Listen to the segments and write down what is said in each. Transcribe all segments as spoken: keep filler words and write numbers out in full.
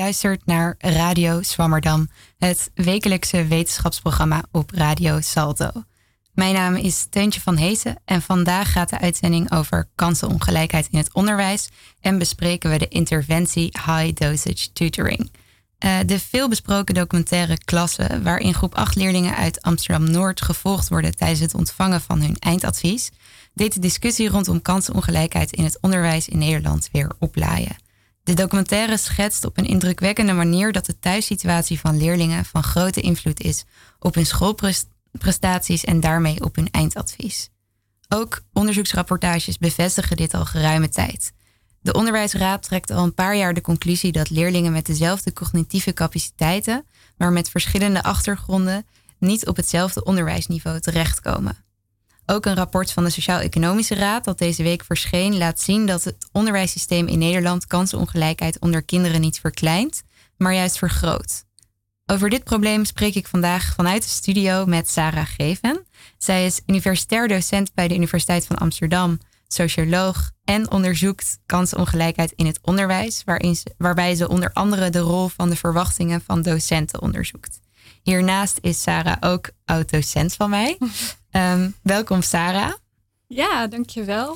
luistert naar Radio Zwammerdam, het wekelijkse wetenschapsprogramma op Radio Salto. Mijn naam is Teuntje van Heesen en vandaag gaat de uitzending over kansenongelijkheid in het onderwijs en bespreken we de interventie High Dosage Tutoring. Uh, de veelbesproken documentaire Klasse, waarin groep acht leerlingen uit Amsterdam-Noord gevolgd worden tijdens het ontvangen van hun eindadvies, deed de discussie rondom kansenongelijkheid in het onderwijs in Nederland weer oplaaien. De documentaire schetst op een indrukwekkende manier dat de thuissituatie van leerlingen van grote invloed is op hun schoolprestaties en daarmee op hun eindadvies. Ook onderzoeksrapportages bevestigen dit al geruime tijd. De Onderwijsraad trekt al een paar jaar de conclusie dat leerlingen met dezelfde cognitieve capaciteiten, maar met verschillende achtergronden, niet op hetzelfde onderwijsniveau terechtkomen. Ook een rapport van de Sociaal-Economische Raad dat deze week verscheen laat zien dat het onderwijssysteem in Nederland kansenongelijkheid onder kinderen niet verkleint, maar juist vergroot. Over dit probleem spreek ik vandaag vanuit de studio met Sarah Geven. Zij is universitair docent bij de Universiteit van Amsterdam, socioloog en onderzoekt kansenongelijkheid in het onderwijs, waarin ze, waarbij ze onder andere de rol van de verwachtingen van docenten onderzoekt. Hiernaast is Sarah ook oud-docent van mij. Um, welkom Sarah. Ja, dankjewel.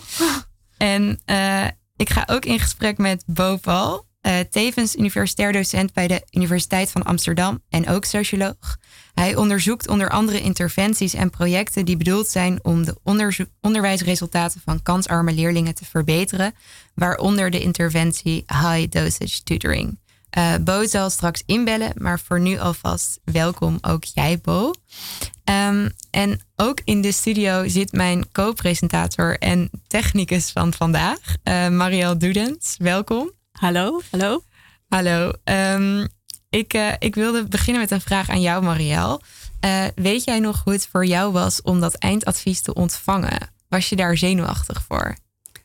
En uh, ik ga ook in gesprek met Bo Paul, uh, tevens universitair docent bij de Universiteit van Amsterdam en ook socioloog. Hij onderzoekt onder andere interventies en projecten die bedoeld zijn om de onderzo- onderwijsresultaten van kansarme leerlingen te verbeteren, waaronder de interventie High Dosage Tutoring. Uh, Bo zal straks inbellen, maar voor nu alvast welkom ook jij, Bo. Um, en ook in de studio zit mijn co-presentator en technicus van vandaag, uh, Marielle Doedens. Welkom. Hallo, hallo. Hallo. Um, ik, uh, ik wilde beginnen met een vraag aan jou, Marielle. Uh, weet jij nog hoe het voor jou was om dat eindadvies te ontvangen? Was je daar zenuwachtig voor?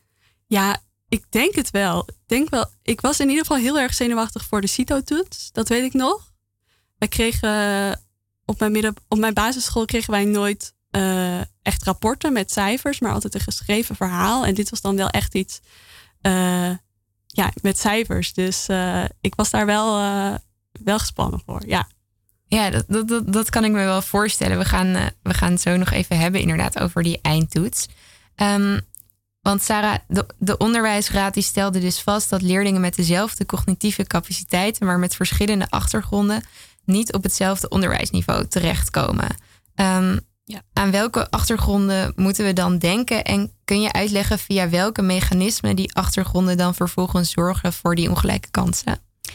Ja, ik denk het wel. Ik denk wel. Ik was in ieder geval heel erg zenuwachtig voor de CITO-toets. Dat weet ik nog. Wij kregen op mijn, midden, op mijn basisschool kregen wij nooit uh, echt rapporten met cijfers, maar altijd een geschreven verhaal. En dit was dan wel echt iets uh, ja, met cijfers. Dus uh, ik was daar wel, uh, wel gespannen voor. Ja, ja dat, dat, dat, dat kan ik me wel voorstellen. We gaan, uh, we gaan het zo nog even hebben inderdaad over die eindtoets. Um, Want Sarah, de, de Onderwijsraad die stelde dus vast dat leerlingen met dezelfde cognitieve capaciteiten, maar met verschillende achtergronden, niet op hetzelfde onderwijsniveau terechtkomen. Um, ja. Aan welke achtergronden moeten we dan denken? En kun je uitleggen via welke mechanismen die achtergronden dan vervolgens zorgen voor die ongelijke kansen?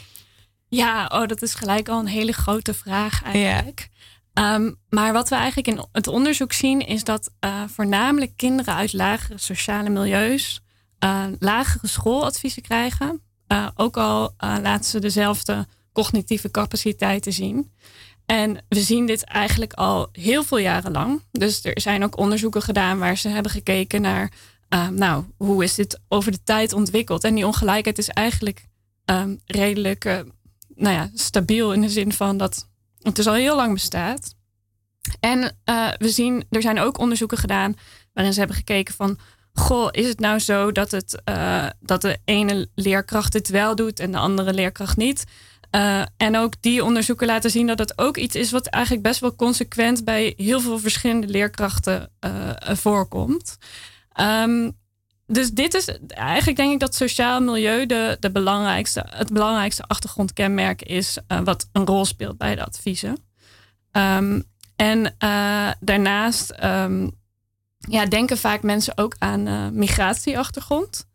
Ja, oh, dat is gelijk al een hele grote vraag eigenlijk. Ja. Um, maar wat we eigenlijk in het onderzoek zien is dat uh, voornamelijk kinderen uit lagere sociale milieus uh, lagere schooladviezen krijgen. Uh, ook al uh, laten ze dezelfde cognitieve capaciteiten zien. En we zien dit eigenlijk al heel veel jaren lang. Dus er zijn ook onderzoeken gedaan waar ze hebben gekeken naar, uh, nou, hoe is dit over de tijd ontwikkeld? En die ongelijkheid is eigenlijk um, redelijk uh, nou ja, stabiel in de zin van dat het dus al heel lang bestaat. En uh, we zien, er zijn ook onderzoeken gedaan waarin ze hebben gekeken van, goh, is het nou zo dat, het, uh, dat de ene leerkracht het wel doet en de andere leerkracht niet? Uh, en ook die onderzoeken laten zien dat het ook iets is wat eigenlijk best wel consequent bij heel veel verschillende leerkrachten uh, voorkomt. Um, dus dit is eigenlijk, denk ik, dat sociaal milieu de, de belangrijkste, het belangrijkste achtergrondkenmerk is uh, wat een rol speelt bij de adviezen. Um, en uh, daarnaast um, ja, denken vaak mensen ook aan uh, migratieachtergrond.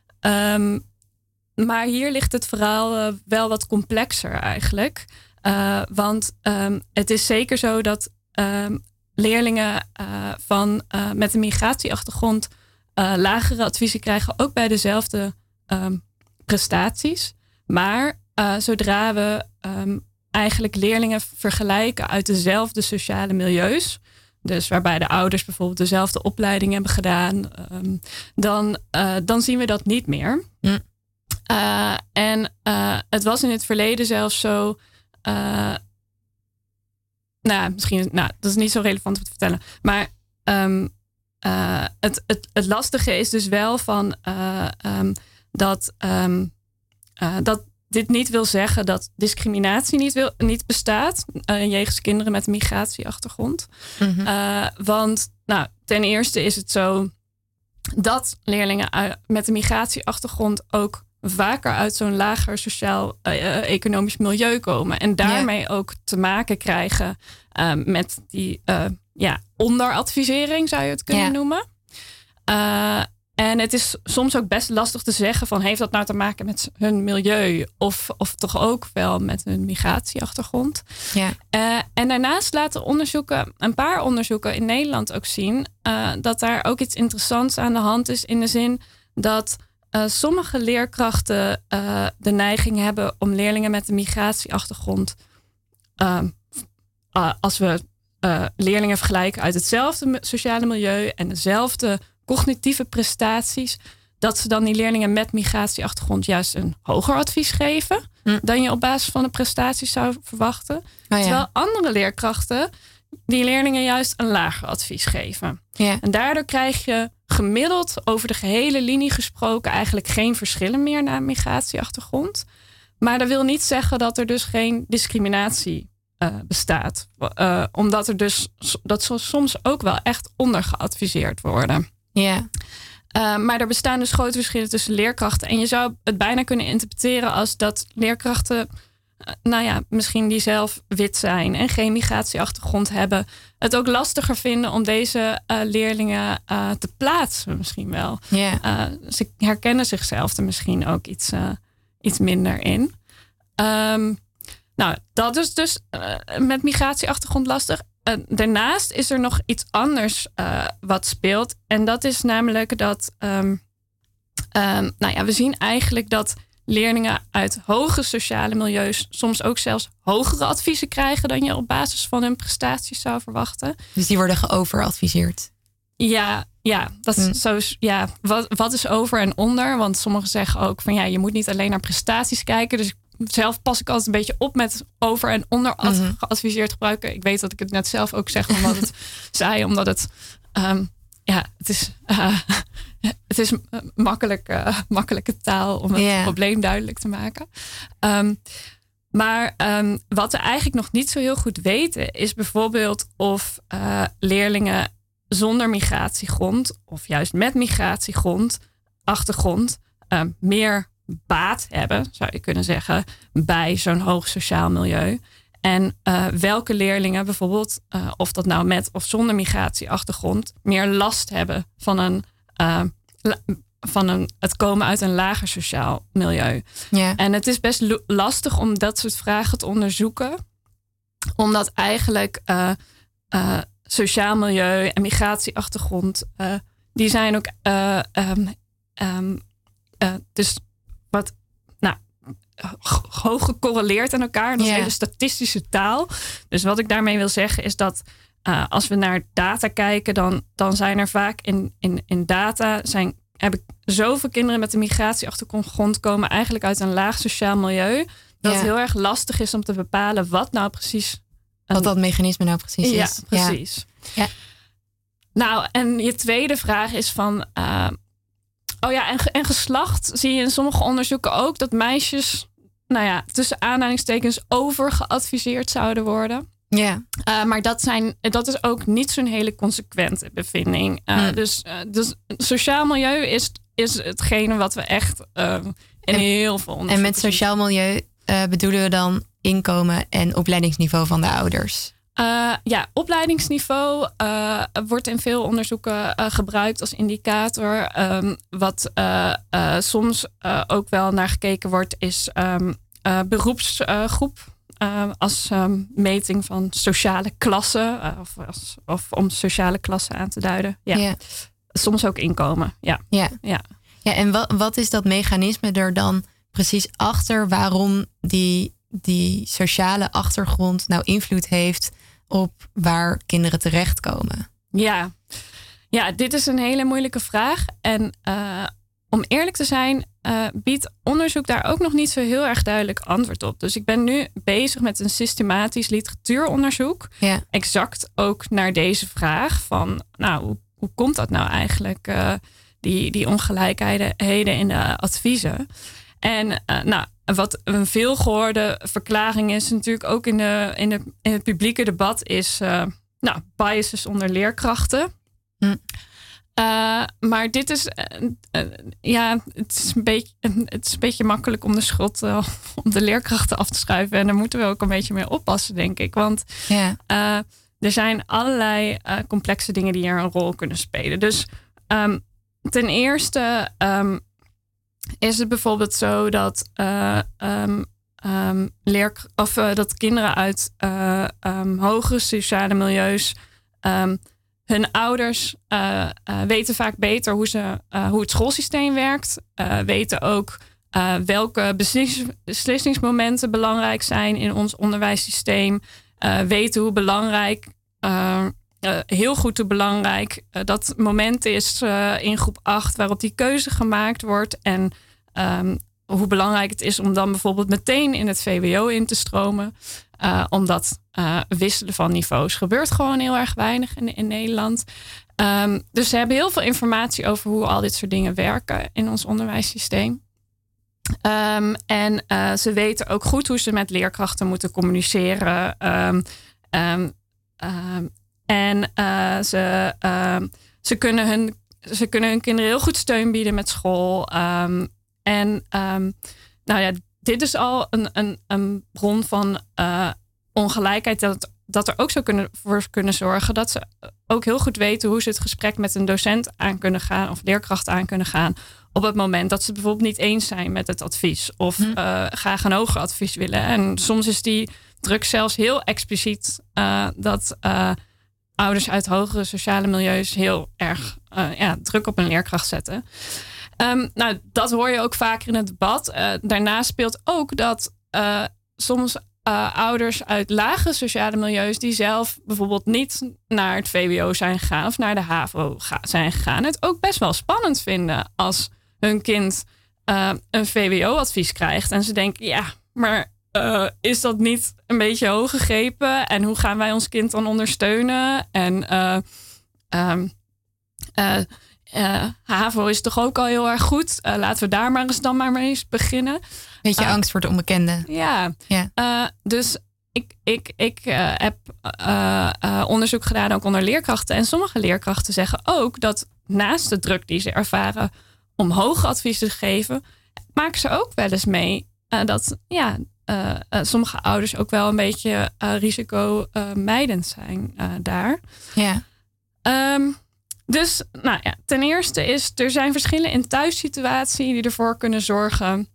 Um, maar hier ligt het verhaal uh, wel wat complexer eigenlijk. Uh, want um, het is zeker zo dat um, leerlingen uh, van, uh, met een migratieachtergrond Uh, lagere adviezen krijgen, ook bij dezelfde um, prestaties. Maar uh, zodra we um, eigenlijk leerlingen vergelijken uit dezelfde sociale milieus, dus waarbij de ouders bijvoorbeeld dezelfde opleiding hebben gedaan, um, dan, uh, dan zien we dat niet meer. Mm. Uh, en uh, het was in het verleden zelfs zo, uh, nou, misschien, nou, dat is niet zo relevant om te vertellen, maar um, Uh, het, het, het lastige is dus wel van uh, um, dat, um, uh, dat dit niet wil zeggen dat discriminatie niet, wil, niet bestaat uh, jegens kinderen met een migratieachtergrond. Mm-hmm. Uh, want nou, ten eerste is het zo dat leerlingen met een migratieachtergrond ook vaker uit zo'n lager sociaal-economisch uh, milieu komen. En daarmee ja. ook te maken krijgen uh, met die uh, ja, onderadvisering, zou je het kunnen ja. noemen. Uh, en het is soms ook best lastig te zeggen van, heeft dat nou te maken met hun milieu of, of toch ook wel met hun migratieachtergrond. Ja. Uh, en daarnaast laten onderzoeken, een paar onderzoeken in Nederland ook zien uh, dat daar ook iets interessants aan de hand is, in de zin dat uh, sommige leerkrachten uh, de neiging hebben om leerlingen met een migratieachtergrond, uh, uh, als we uh, leerlingen vergelijken uit hetzelfde sociale milieu en dezelfde cognitieve prestaties, dat ze dan die leerlingen met migratieachtergrond juist een hoger advies geven hm. dan je op basis van de prestaties zou verwachten. Oh ja. Terwijl andere leerkrachten die leerlingen juist een lager advies geven. Ja. En daardoor krijg je gemiddeld over de gehele linie gesproken eigenlijk geen verschillen meer naar migratieachtergrond. Maar dat wil niet zeggen dat er dus geen discriminatie uh, bestaat. Uh, omdat er dus dat zo soms ook wel echt ondergeadviseerd worden. Ja. Uh, maar er bestaan dus grote verschillen tussen leerkrachten. En je zou het bijna kunnen interpreteren als dat leerkrachten, uh, nou ja, misschien die zelf wit zijn en geen migratieachtergrond hebben, het ook lastiger vinden om deze uh, leerlingen uh, te plaatsen misschien wel. Yeah. Uh, ze herkennen zichzelf er misschien ook iets, uh, iets minder in. Um, nou, dat is dus uh, met migratieachtergrond lastig. Uh, daarnaast is er nog iets anders uh, wat speelt. En dat is namelijk dat Um, um, nou ja, we zien eigenlijk dat leerlingen uit hoge sociale milieus soms ook zelfs hogere adviezen krijgen dan je op basis van hun prestaties zou verwachten. Dus die worden geoveradviseerd? Ja, ja, dat is mm. zo. Ja, wat, wat is over en onder? Want sommigen zeggen ook van ja, je moet niet alleen naar prestaties kijken. Dus zelf pas ik altijd een beetje op met over en onder mm-hmm. geadviseerd gebruiken. Ik weet dat ik het net zelf ook zeg omdat het zei, omdat het um, ja, het is uh, het is makkelijk, uh, makkelijke taal om het yeah. probleem duidelijk te maken. Um, maar um, wat we eigenlijk nog niet zo heel goed weten is bijvoorbeeld of uh, leerlingen zonder migratiegrond of juist met migratiegrond achtergrond um, meer baat hebben, zou je kunnen zeggen, bij zo'n hoog sociaal milieu. En uh, welke leerlingen bijvoorbeeld, uh, of dat nou met of zonder migratieachtergrond, meer last hebben van, een, uh, la, van een, het komen uit een lager sociaal milieu. Yeah. En het is best lo- lastig om dat soort vragen te onderzoeken. Omdat eigenlijk uh, uh, sociaal milieu en migratieachtergrond, uh, die zijn ook uh, um, um, uh, dus wat nou, hoog gecorreleerd aan elkaar. Dat is yeah. hele statistische taal. Dus wat ik daarmee wil zeggen is dat uh, als we naar data kijken, dan, dan zijn er vaak in, in, in data zijn, heb ik zoveel kinderen met een migratieachtergrond komen eigenlijk uit een laag sociaal milieu. Dat yeah. het heel erg lastig is om te bepalen wat nou precies Wat dat mechanisme nou precies ja, is. Precies. Ja, precies. Nou, en je tweede vraag is van Uh, Oh ja, en, en geslacht zie je in sommige onderzoeken ook dat meisjes, nou ja, tussen aanhalingstekens overgeadviseerd zouden worden. Ja. Uh, maar dat, zijn, dat is ook niet zo'n hele consequente bevinding. Uh, hmm. Dus, uh, dus sociaal milieu is, is hetgene wat we echt uh, in en, heel veel onderzoeken En met sociaal milieu uh, bedoelen we dan inkomen en opleidingsniveau van de ouders? Uh, ja, opleidingsniveau uh, wordt in veel onderzoeken uh, gebruikt als indicator. Um, wat uh, uh, soms uh, ook wel naar gekeken wordt is um, uh, beroepsgroep. Uh, als um, meting van sociale klassen. Uh, of, als, of om sociale klassen aan te duiden. Ja. Yeah. Soms ook inkomen. Ja, yeah. ja. ja en wat, wat is dat mechanisme er dan precies achter waarom die, die sociale achtergrond nou invloed heeft op waar kinderen terechtkomen? Ja. ja, dit is een hele moeilijke vraag. En uh, om eerlijk te zijn, uh, biedt onderzoek daar ook nog niet zo heel erg duidelijk antwoord op. Dus ik ben nu bezig met een systematisch literatuuronderzoek. Ja. Exact ook naar deze vraag van, nou, hoe, hoe komt dat nou eigenlijk? Uh, die, die ongelijkheden in de adviezen. En uh, nou, wat een veelgehoorde verklaring is natuurlijk ook in, de, in, de, in het publieke debat is uh, nou, biases onder leerkrachten. Hm. Uh, maar dit is, uh, uh, ja, het is, een beetje, uh, het is een beetje makkelijk om de schuld uh, om de leerkrachten af te schuiven. En daar moeten we ook een beetje mee oppassen, denk ik. Want ja. uh, er zijn allerlei uh, complexe dingen die hier een rol kunnen spelen. Dus um, ten eerste um, is het bijvoorbeeld zo dat, uh, um, um, leer, of, uh, dat kinderen uit uh, um, hogere sociale milieus um, hun ouders uh, uh, weten vaak beter hoe, ze, uh, hoe het schoolsysteem werkt. Uh, weten ook uh, welke beslis- beslissingsmomenten belangrijk zijn in ons onderwijssysteem. Uh, weten hoe belangrijk, uh, uh, heel goed hoe belangrijk uh, dat moment is uh, in groep acht waarop die keuze gemaakt wordt. En um, hoe belangrijk het is om dan bijvoorbeeld meteen in het V W O in te stromen. Uh, omdat uh, wisselen van niveaus gebeurt gewoon heel erg weinig in, in Nederland. Um, dus ze hebben heel veel informatie over hoe al dit soort dingen werken in ons onderwijssysteem. Um, en uh, ze weten ook goed hoe ze met leerkrachten moeten communiceren. Um, um, um, en uh, ze, um, ze, kunnen hun, ze kunnen hun kinderen heel goed steun bieden met school. Um, en um, nou ja, dit is al een, een, een bron van uh, ongelijkheid. Dat, dat er ook zo kunnen, voor kunnen zorgen dat ze ook heel goed weten hoe ze het gesprek met een docent aan kunnen gaan. Of leerkracht aan kunnen gaan. Op het moment dat ze bijvoorbeeld niet eens zijn met het advies. Of hm. uh, graag een hoger advies willen. En soms is die druk zelfs heel expliciet. Uh, dat uh, ouders uit hogere sociale milieus heel erg uh, ja, druk op een leerkracht zetten. Um, nou, dat hoor je ook vaker in het debat. Uh, daarnaast speelt ook dat uh, soms uh, ouders uit lage sociale milieus die zelf bijvoorbeeld niet naar het V W O zijn gegaan of naar de H A V O ga- zijn gegaan, het ook best wel spannend vinden als hun kind uh, een V W O-advies krijgt. En ze denken, ja, maar uh, is dat niet een beetje hoog gegrepen? En hoe gaan wij ons kind dan ondersteunen? En uh, um, uh, Uh, H A V O is toch ook al heel erg goed. Uh, laten we daar maar eens dan maar mee eens beginnen. Beetje uh, angst voor het onbekende. Ja, ja. Uh, dus ik, ik, ik uh, heb uh, uh, onderzoek gedaan ook onder leerkrachten. En sommige leerkrachten zeggen ook dat naast de druk die ze ervaren om hoge advies te geven, maken ze ook wel eens mee uh, dat ja, uh, uh, sommige ouders ook wel een beetje uh, risicomijdend zijn uh, daar. Ja. Um, Dus nou ja, ten eerste is, er zijn verschillen in thuissituatie die ervoor kunnen zorgen.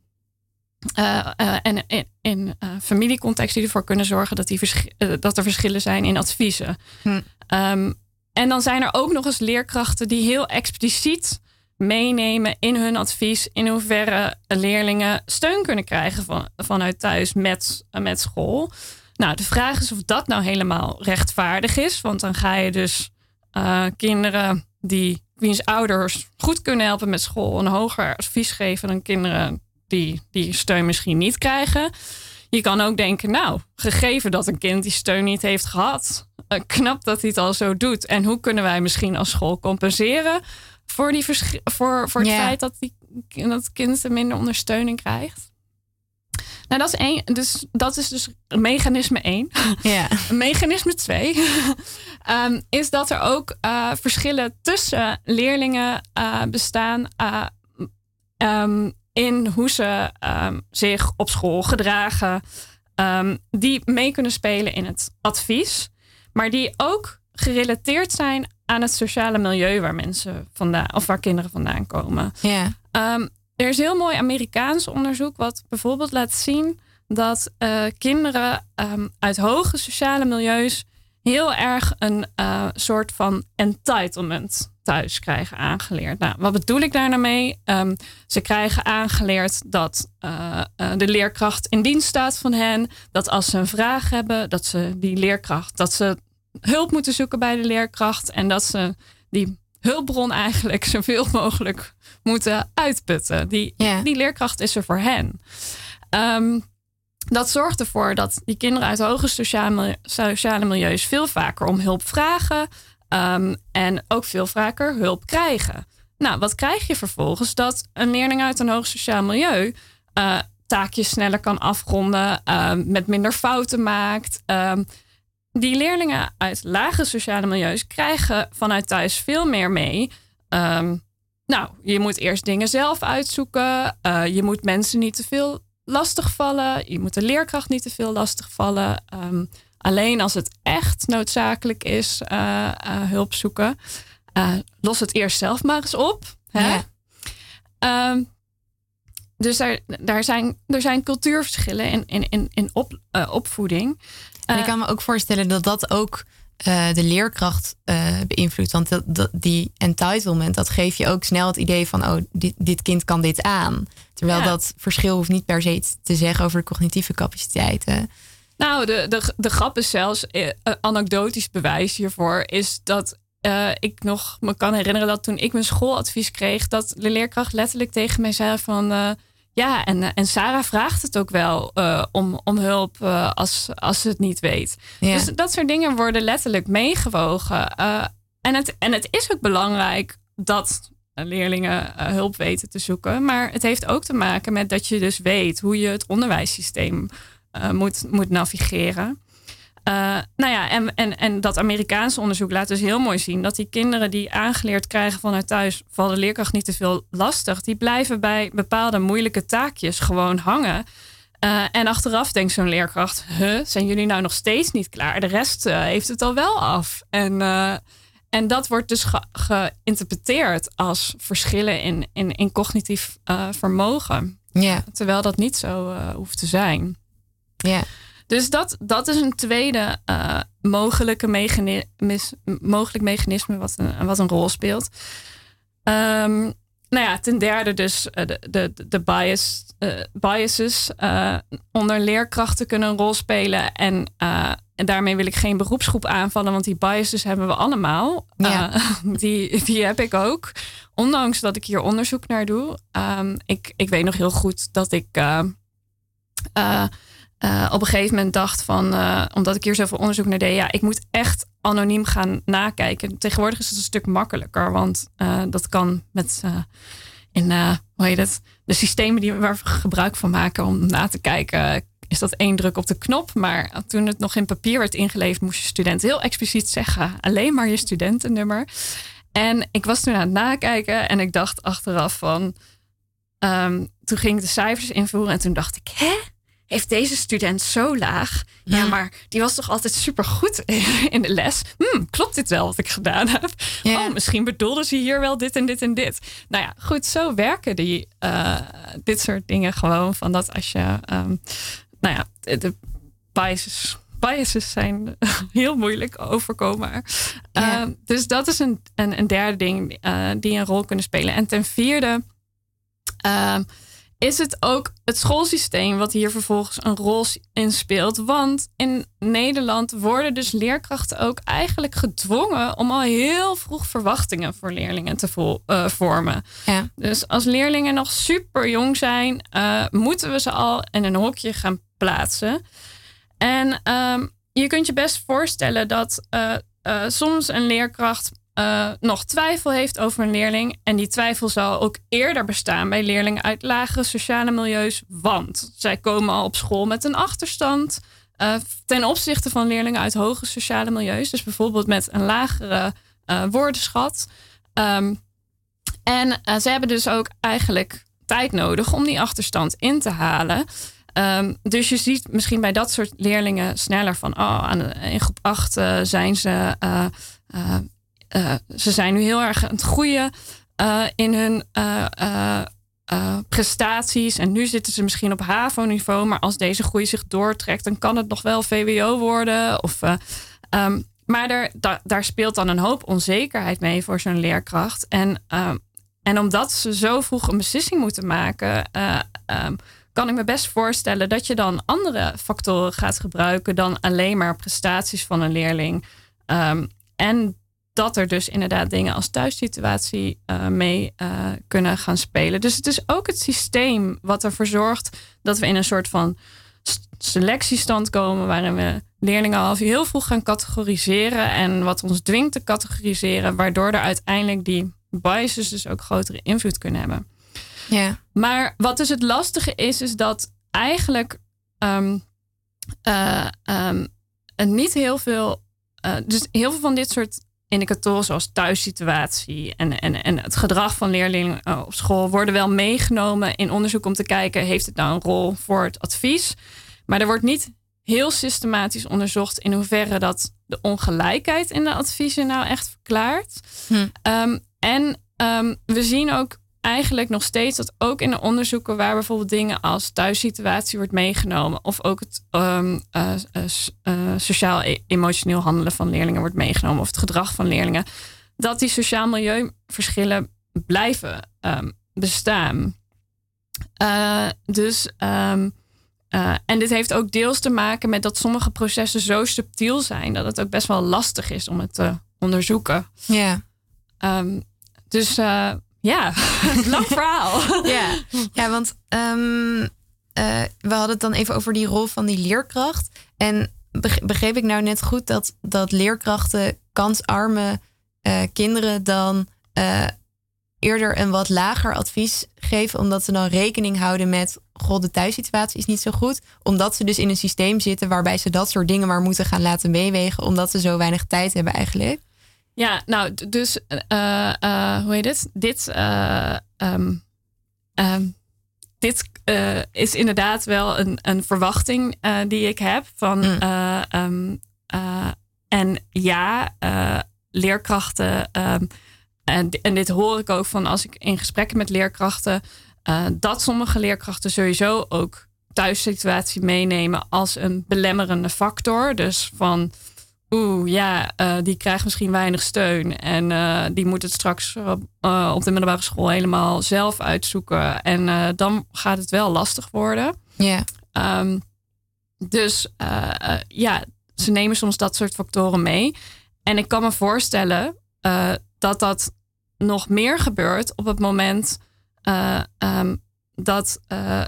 Uh, uh, en in, in uh, familiecontext die ervoor kunnen zorgen dat, die vers- uh, dat er verschillen zijn in adviezen. Hm. Um, en dan zijn er ook nog eens leerkrachten die heel expliciet meenemen in hun advies in hoeverre leerlingen steun kunnen krijgen van, vanuit thuis met, uh, met school. Nou, de vraag is of dat nou helemaal rechtvaardig is. Want dan ga je dus Uh, kinderen die wiens ouders goed kunnen helpen met school een hoger advies geven dan kinderen die die steun misschien niet krijgen. Je kan ook denken, nou, gegeven dat een kind die steun niet heeft gehad, uh, knap dat hij het al zo doet. En hoe kunnen wij misschien als school compenseren voor, die vers- voor, voor het yeah. feit dat, die, dat het kind minder ondersteuning krijgt? Nou, dat is één. Dus dat is dus mechanisme één. Ja. Mechanisme twee um, is dat er ook uh, verschillen tussen leerlingen uh, bestaan uh, um, in hoe ze um, zich op school gedragen, um, die mee kunnen spelen in het advies, maar die ook gerelateerd zijn aan het sociale milieu waar mensen vandaan of waar kinderen vandaan komen. Ja. Um, Er is heel mooi Amerikaans onderzoek wat bijvoorbeeld laat zien dat uh, kinderen um, uit hoge sociale milieus heel erg een uh, soort van entitlement thuis krijgen aangeleerd. Nou, wat bedoel ik daar nou mee? Um, ze krijgen aangeleerd dat uh, uh, de leerkracht in dienst staat van hen. Dat als ze een vraag hebben, dat ze die leerkracht, dat ze hulp moeten zoeken bij de leerkracht. En dat ze die hulpbron eigenlijk zoveel mogelijk moeten uitputten. Die, yeah. die leerkracht is er voor hen. Um, dat zorgt ervoor dat die kinderen uit hoge sociale, sociale milieus veel vaker om hulp vragen. Um, en ook veel vaker hulp krijgen. Nou, wat krijg je vervolgens? Dat een leerling uit een hoog sociaal milieu uh, taakjes sneller kan afronden, uh, met minder fouten maakt. Uh, die leerlingen uit lage sociale milieus krijgen vanuit thuis veel meer mee. Um, nou, je moet eerst dingen zelf uitzoeken. Uh, je moet mensen niet te veel lastigvallen. Je moet de leerkracht niet te veel lastigvallen. Um, alleen als het echt noodzakelijk is, uh, uh, hulp zoeken. Uh, los het eerst zelf maar eens op. Hè? Ja. Um, dus daar, daar, zijn, er zijn cultuurverschillen in, in, in, in op, uh, opvoeding. En ik kan me ook voorstellen dat dat ook uh, de leerkracht uh, beïnvloedt. Want dat, dat, die entitlement, dat geeft je ook snel het idee van... oh, dit, dit kind kan dit aan. Terwijl ja. dat verschil hoeft niet per se iets te zeggen over de cognitieve capaciteiten. Nou, de, de, de grap is zelfs, uh, anekdotisch bewijs hiervoor... is dat uh, ik nog me kan herinneren dat toen ik mijn schooladvies kreeg... dat de leerkracht letterlijk tegen mij zei van... Uh, ja, en, en Sarah vraagt het ook wel uh, om, om hulp uh, als, als ze het niet weet. Ja. Dus dat soort dingen worden letterlijk meegewogen. Uh, en, het, en het is ook belangrijk dat leerlingen uh, hulp weten te zoeken. Maar het heeft ook te maken met dat je dus weet hoe je het onderwijssysteem uh, moet, moet navigeren. Uh, nou ja, en, en, en dat Amerikaanse onderzoek laat dus heel mooi zien... dat die kinderen die aangeleerd krijgen vanuit thuis... valt de leerkracht niet te veel lastig... die blijven bij bepaalde moeilijke taakjes gewoon hangen. Uh, en achteraf denkt zo'n leerkracht... huh, zijn jullie nou nog steeds niet klaar? De rest uh, heeft het al wel af. En, uh, en dat wordt dus ge- geïnterpreteerd als verschillen in, in, in cognitief uh, vermogen. Yeah. Terwijl dat niet zo uh, hoeft te zijn. Ja. Yeah. Dus dat, dat is een tweede uh, mogelijke mechanis, mogelijk mechanisme wat een, wat een rol speelt. Um, nou ja, ten derde dus uh, de, de, de bias, uh, biases uh, onder leerkrachten kunnen een rol spelen. En, uh, en daarmee wil ik geen beroepsgroep aanvallen, want die biases hebben we allemaal. Ja. Uh, die, die heb ik ook. Ondanks dat ik hier onderzoek naar doe. Um, ik, ik weet nog heel goed dat ik... Uh, uh, Uh, op een gegeven moment dacht van... Uh, omdat ik hier zoveel onderzoek naar deed... ja, ik moet echt anoniem gaan nakijken. Tegenwoordig is het een stuk makkelijker. Want uh, dat kan met... Uh, in, uh, hoe heet het? De systemen die, waar we gebruik van maken... om na te kijken... is dat één druk op de knop. Maar toen het nog in papier werd ingeleverd... moest je student heel expliciet zeggen... alleen maar je studentennummer. En ik was toen aan het nakijken... en ik dacht achteraf van... Um, toen ging ik de cijfers invoeren... en toen dacht ik... hè? Heeft deze student zo laag? Ja, ja, maar die was toch altijd supergoed in de les? Hmm, klopt dit wel wat ik gedaan heb? Ja. Oh, misschien bedoelden ze hier wel dit en dit en dit. Nou ja, goed, zo werken die uh, dit soort dingen gewoon. Van dat als je... Um, nou ja, de, de biases, biases zijn heel moeilijk overkomen. Ja. Uh, dus dat is een, een, een derde ding uh, die een rol kunnen spelen. En ten vierde... Uh, is het ook het schoolsysteem wat hier vervolgens een rol in speelt. Want in Nederland worden dus leerkrachten ook eigenlijk gedwongen... om al heel vroeg verwachtingen voor leerlingen te vo- uh, vormen. Ja. Dus als leerlingen nog super jong zijn... Uh, moeten we ze al in een hokje gaan plaatsen. En um, je kunt je best voorstellen dat uh, uh, soms een leerkracht... Uh, nog twijfel heeft over een leerling. En die twijfel zal ook eerder bestaan bij leerlingen uit lagere sociale milieus. Want zij komen al op school met een achterstand uh, ten opzichte van leerlingen uit hoge sociale milieus. Dus bijvoorbeeld met een lagere uh, woordenschat. Um, en uh, ze hebben dus ook eigenlijk tijd nodig om die achterstand in te halen. Um, dus je ziet misschien bij dat soort leerlingen sneller van... oh, aan de, in groep acht uh, zijn ze... Uh, uh, Uh, ze zijn nu heel erg aan het groeien uh, in hun uh, uh, uh, prestaties. En nu zitten ze misschien op HAVO-niveau. Maar als deze groei zich doortrekt, dan kan het nog wel V W O worden. Of, uh, um, maar er, da, daar speelt dan een hoop onzekerheid mee voor zo'n leerkracht. En, uh, en omdat ze zo vroeg een beslissing moeten maken... Uh, um, kan ik me best voorstellen dat je dan andere factoren gaat gebruiken... dan alleen maar prestaties van een leerling. Um, en dat er dus inderdaad dingen als thuissituatie uh, mee uh, kunnen gaan spelen. Dus het is ook het systeem wat ervoor zorgt... dat we in een soort van selectiestand komen... waarin we leerlingen al heel vroeg gaan categoriseren... en wat ons dwingt te categoriseren... waardoor er uiteindelijk die biases dus ook grotere invloed kunnen hebben. Yeah. Maar wat dus het lastige is, is dat eigenlijk um, uh, um, niet heel veel... Uh, dus heel veel van dit soort indicatoren zoals thuissituatie en, en, en het gedrag van leerlingen op school worden wel meegenomen in onderzoek om te kijken, heeft het nou een rol voor het advies? Maar er wordt niet heel systematisch onderzocht in hoeverre dat de ongelijkheid in de adviezen nou echt verklaart. Hm. Um, en um, we zien ook eigenlijk nog steeds dat ook in de onderzoeken waar bijvoorbeeld dingen als thuissituatie wordt meegenomen of ook het um, uh, uh, uh, sociaal-emotioneel handelen van leerlingen wordt meegenomen of het gedrag van leerlingen, dat die sociaal milieuverschillen blijven um, bestaan. Uh, dus um, uh, en dit heeft ook deels te maken met dat sommige processen zo subtiel zijn dat het ook best wel lastig is om het te onderzoeken. Ja. Yeah. Um, dus uh, ja, lang verhaal. Ja, ja want um, uh, we hadden het dan even over die rol van die leerkracht. En begreep ik nou net goed dat, dat leerkrachten kansarme uh, kinderen dan uh, eerder een wat lager advies geven, omdat ze dan rekening houden met, goh, de thuissituatie is niet zo goed. Omdat ze dus in een systeem zitten waarbij ze dat soort dingen maar moeten gaan laten meewegen, omdat ze zo weinig tijd hebben eigenlijk. Ja, nou, dus uh, uh, hoe heet het? Dit, uh, um, um, dit uh, is inderdaad wel een, een verwachting uh, die ik heb. Van, mm. uh, um, uh, en ja, uh, leerkrachten. Um, en, en dit hoor ik ook van als ik in gesprekken met leerkrachten. Uh, dat sommige leerkrachten sowieso ook thuissituatie meenemen als een belemmerende factor. Dus van, oeh, ja, uh, die krijgt misschien weinig steun. En uh, die moet het straks uh, op de middelbare school helemaal zelf uitzoeken. En uh, dan gaat het wel lastig worden. Ja. Yeah. Um, dus uh, uh, ja, ze nemen soms dat soort factoren mee. En ik kan me voorstellen uh, dat dat nog meer gebeurt op het moment uh, um, dat... Uh,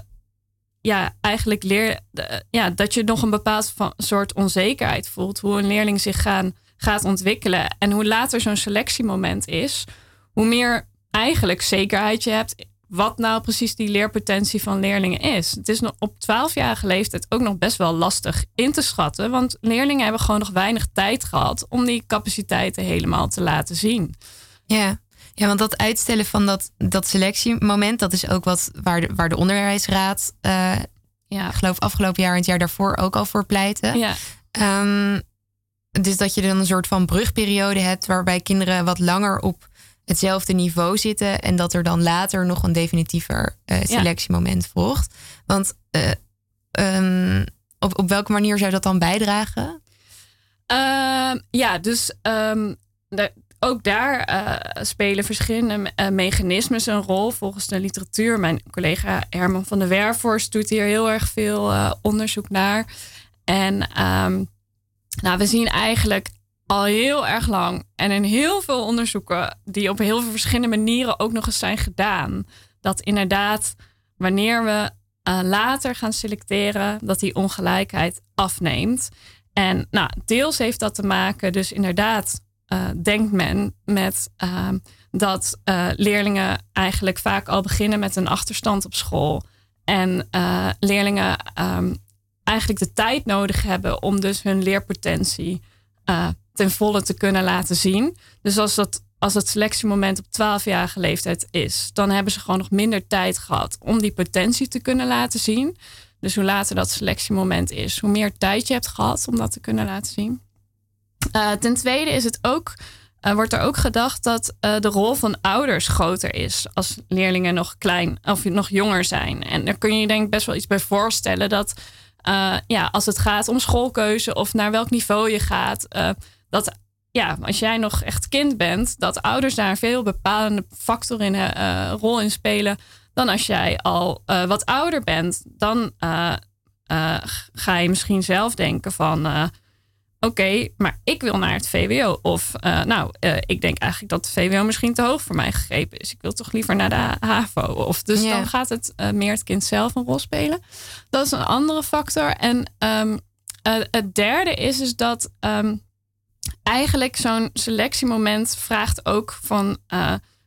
Ja, eigenlijk leer ja, dat je nog een bepaald van, soort onzekerheid voelt. Hoe een leerling zich gaan, gaat ontwikkelen. En hoe later zo'n selectiemoment is, hoe meer eigenlijk zekerheid je hebt wat nou precies die leerpotentie van leerlingen is. Het is nog op twaalfjarige leeftijd ook nog best wel lastig in te schatten. Want leerlingen hebben gewoon nog weinig tijd gehad om die capaciteiten helemaal te laten zien. Ja. Ja, want dat uitstellen van dat, dat selectiemoment, dat is ook wat waar de, waar de onderwijsraad, uh, ja, ik geloof afgelopen jaar en het jaar daarvoor ook al voor pleitte. Ja. Um, dus dat je dan een soort van brugperiode hebt waarbij kinderen wat langer op hetzelfde niveau zitten en dat er dan later nog een definitiever uh, selectiemoment ja. volgt. Want uh, um, op, op welke manier zou dat dan bijdragen? Uh, ja, dus um, de, ook daar uh, spelen verschillende uh, mechanismes een rol volgens de literatuur. Mijn collega Herman van der Werfhorst doet hier heel erg veel uh, onderzoek naar. En um, nou, we zien eigenlijk al heel erg lang en in heel veel onderzoeken die op heel veel verschillende manieren ook nog eens zijn gedaan, dat inderdaad wanneer we uh, later gaan selecteren, dat die ongelijkheid afneemt. En nou, deels heeft dat te maken dus inderdaad Uh, denkt men met uh, dat uh, leerlingen eigenlijk vaak al beginnen met een achterstand op school. En uh, leerlingen um, eigenlijk de tijd nodig hebben om dus hun leerpotentie uh, ten volle te kunnen laten zien. Dus als dat, als het selectiemoment op twaalfjarige leeftijd is, dan hebben ze gewoon nog minder tijd gehad om die potentie te kunnen laten zien. Dus hoe later dat selectiemoment is, hoe meer tijd je hebt gehad om dat te kunnen laten zien. Uh, ten tweede is het ook, uh, wordt er ook gedacht dat uh, de rol van ouders groter is als leerlingen nog klein of nog jonger zijn. En daar kun je je denk ik best wel iets bij voorstellen dat uh, ja, als het gaat om schoolkeuze of naar welk niveau je gaat, uh, dat ja, als jij nog echt kind bent, dat ouders daar een veel bepalende factor in uh, rol in spelen dan als jij al uh, wat ouder bent. Dan uh, uh, ga je misschien zelf denken van Uh, Oké, okay, maar ik wil naar het V W O. Of uh, nou, uh, ik denk eigenlijk dat het V W O misschien te hoog voor mij gegrepen is. Ik wil toch liever naar de HAVO. Of dus yeah. dan gaat het uh, meer het kind zelf een rol spelen. Dat is een andere factor. En um, uh, het derde is dus dat um, eigenlijk zo'n selectiemoment vraagt ook van Uh,